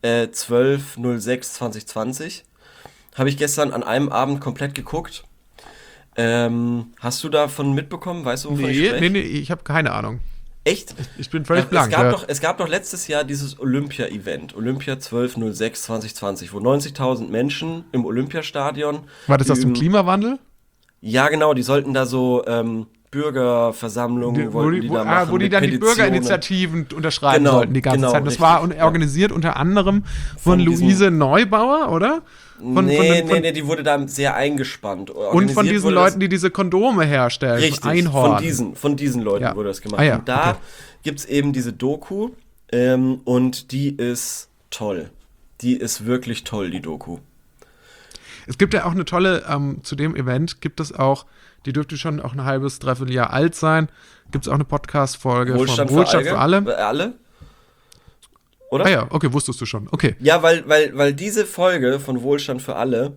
12.06.2020 habe ich gestern an einem Abend komplett geguckt. Hast du davon mitbekommen? Weißt du, wovon ich spreche? Nee, ich habe keine Ahnung. Echt? Ich bin völlig blank. Es gab doch letztes Jahr dieses Olympia-Event, Olympia 12.06.2020, wo 90.000 Menschen im Olympiastadion. War das aus dem Klimawandel? Ja, genau, die sollten da so Bürgerversammlungen wo die dann die Bürgerinitiativen unterschreiben sollten die ganze Zeit. Das richtig, war organisiert unter anderem von Luise Neubauer, oder? Nee, die wurde da sehr eingespannt. Und von diesen Leuten, die diese Kondome herstellen. Richtig, Einhorn. von diesen Leuten wurde das gemacht. Und da gibt's eben diese Doku und die ist toll. Die ist wirklich toll, die Doku. Es gibt ja auch eine tolle, zu dem Event gibt es auch, die dürfte schon auch ein halbes, dreiviertel Jahr alt sein, gibt es auch eine Podcast-Folge von Wohlstand für alle. Alle? Oder? Ah ja, okay, wusstest du schon. Okay. Ja, weil diese Folge von Wohlstand für alle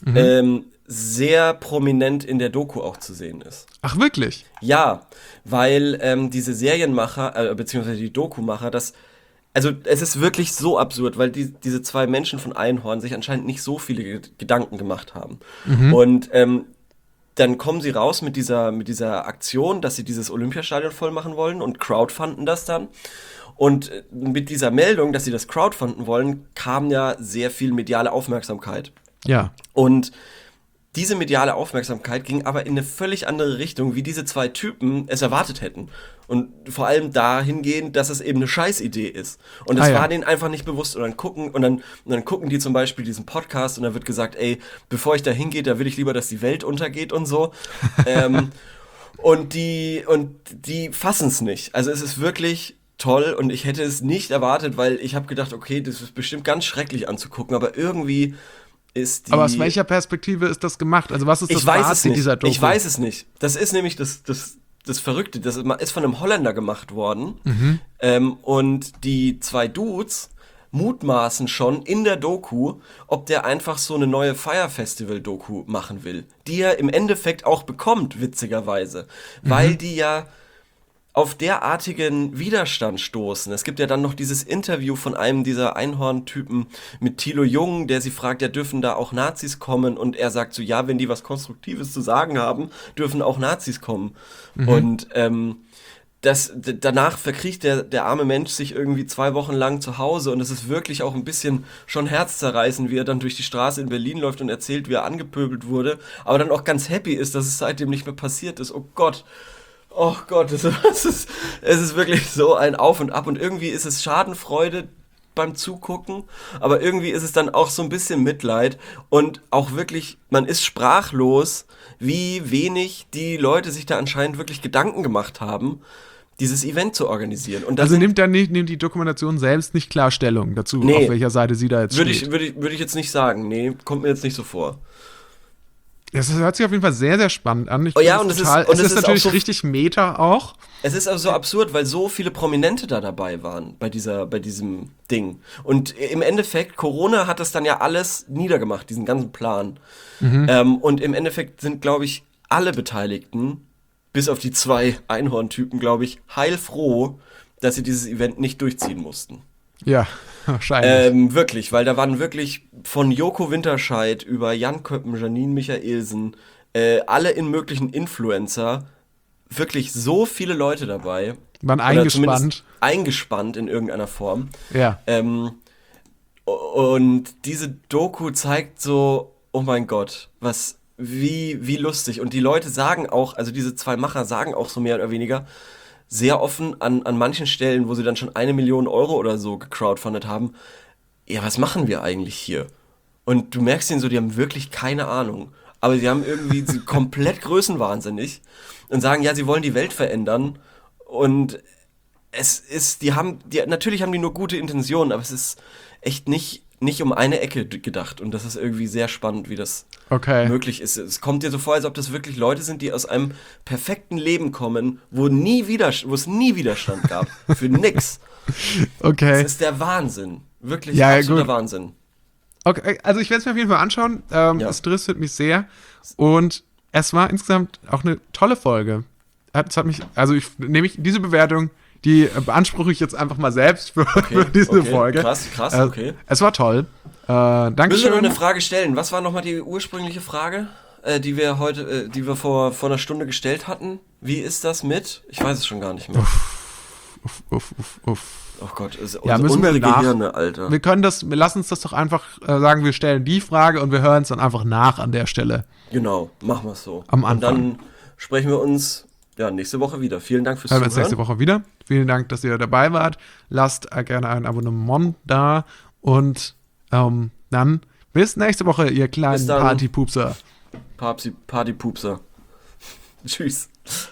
sehr prominent in der Doku auch zu sehen ist. Ach, wirklich? Ja, weil diese Serienmacher, beziehungsweise die Dokumacher, also es ist wirklich so absurd, weil diese zwei Menschen von Einhorn sich anscheinend nicht so viele Gedanken gemacht haben. Und dann kommen sie raus mit dieser Aktion, dass sie dieses Olympiastadion voll machen wollen und crowdfunden das dann. Und mit dieser Meldung, dass sie das crowdfunden wollen, kam ja sehr viel mediale Aufmerksamkeit. Ja. Und diese mediale Aufmerksamkeit ging aber in eine völlig andere Richtung, wie diese zwei Typen es erwartet hätten. Und vor allem dahingehend, dass es eben eine Scheißidee ist. Und das war denen einfach nicht bewusst. Und dann gucken die zum Beispiel diesen Podcast und da wird gesagt, ey, bevor ich da hingehe, da will ich lieber, dass die Welt untergeht und so. Und die fassen es nicht. Also es ist wirklich toll und ich hätte es nicht erwartet, weil ich habe gedacht, okay, das ist bestimmt ganz schrecklich anzugucken, aber irgendwie ist die... Aber aus welcher Perspektive ist das gemacht? Also was ist das Fazit dieser Doku? Ich weiß es nicht. Das ist nämlich das Verrückte. Das ist von einem Holländer gemacht worden. Und die zwei Dudes mutmaßen schon in der Doku, ob der einfach so eine neue Fire Festival-Doku machen will. Die er im Endeffekt auch bekommt, witzigerweise. Weil die ja auf derartigen Widerstand stoßen. Es gibt ja dann noch dieses Interview von einem dieser Einhorn-Typen mit Thilo Jung, der sie fragt, ja, dürfen da auch Nazis kommen? Und er sagt so, ja, wenn die was Konstruktives zu sagen haben, dürfen auch Nazis kommen. Und danach verkriecht der arme Mensch sich irgendwie 2 Wochen lang zu Hause und es ist wirklich auch ein bisschen schon herzzerreißend, wie er dann durch die Straße in Berlin läuft und erzählt, wie er angepöbelt wurde, aber dann auch ganz happy ist, dass es seitdem nicht mehr passiert ist. Oh Gott, es ist wirklich so ein Auf und Ab und irgendwie ist es Schadenfreude beim Zugucken, aber irgendwie ist es dann auch so ein bisschen Mitleid und auch wirklich, man ist sprachlos, wie wenig die Leute sich da anscheinend wirklich Gedanken gemacht haben, dieses Event zu organisieren. Und also nimmt die Dokumentation selbst nicht klar Stellung dazu, auf welcher Seite sie da jetzt steht? Würde ich jetzt nicht sagen, nee, kommt mir jetzt nicht so vor. Das hört sich auf jeden Fall sehr, sehr spannend an. Es ist natürlich so, richtig Meta auch. Es ist also so absurd, weil so viele Prominente da dabei waren bei diesem Ding. Und im Endeffekt, Corona hat das dann ja alles niedergemacht, diesen ganzen Plan. Und im Endeffekt sind, glaube ich, alle Beteiligten, bis auf die 2 Einhorn-Typen, glaube ich, heilfroh, dass sie dieses Event nicht durchziehen mussten. Ja, wahrscheinlich. Wirklich, weil da waren wirklich von Joko Winterscheid über Jan Köppen, Janine Michaelsen, alle in möglichen Influencer, wirklich so viele Leute dabei. Waren eingespannt. Eingespannt in irgendeiner Form. Ja. Und diese Doku zeigt so, oh mein Gott, wie lustig. Und die Leute sagen auch, also diese 2 Macher sagen auch so mehr oder weniger, sehr offen an manchen Stellen, wo sie dann schon 1 Million Euro oder so gecrowdfundet haben, ja, was machen wir eigentlich hier? Und du merkst ihnen so, die haben wirklich keine Ahnung. Aber sie haben irgendwie sie komplett größenwahnsinnig und sagen, ja, sie wollen die Welt verändern. Und natürlich haben die nur gute Intentionen, aber es ist echt nicht um eine Ecke gedacht. Und das ist irgendwie sehr spannend, wie das möglich ist. Es kommt dir so vor, als ob das wirklich Leute sind, die aus einem perfekten Leben kommen, wo es nie Widerstand gab. Für nix. Okay. Das ist der Wahnsinn. Wirklich absoluter Wahnsinn. Okay, also ich werde es mir auf jeden Fall anschauen. Es interessiert mich sehr. Und es war insgesamt auch eine tolle Folge. Diese Bewertung, die beanspruche ich jetzt einfach mal selbst für diese Folge. Krass, okay. Es war toll. Danke Müssen wir schön. noch eine Frage stellen? Was war nochmal die ursprüngliche Frage, die wir vor einer Stunde gestellt hatten? Wie ist das mit? Ich weiß es schon gar nicht mehr. Oh Gott, müssen wir Gehirne, Alter. Wir lassen uns das doch einfach sagen, wir stellen die Frage und wir hören es dann einfach nach an der Stelle. Genau, machen wir es so. Am Anfang. Und dann sprechen wir uns nächste Woche wieder. Vielen Dank fürs Zuhören. Zuhören. Wir uns nächste Woche wieder. Vielen Dank, dass ihr dabei wart. Lasst gerne ein Abonnement da und dann bis nächste Woche, ihr kleinen Partypupser. Partypupser. Tschüss.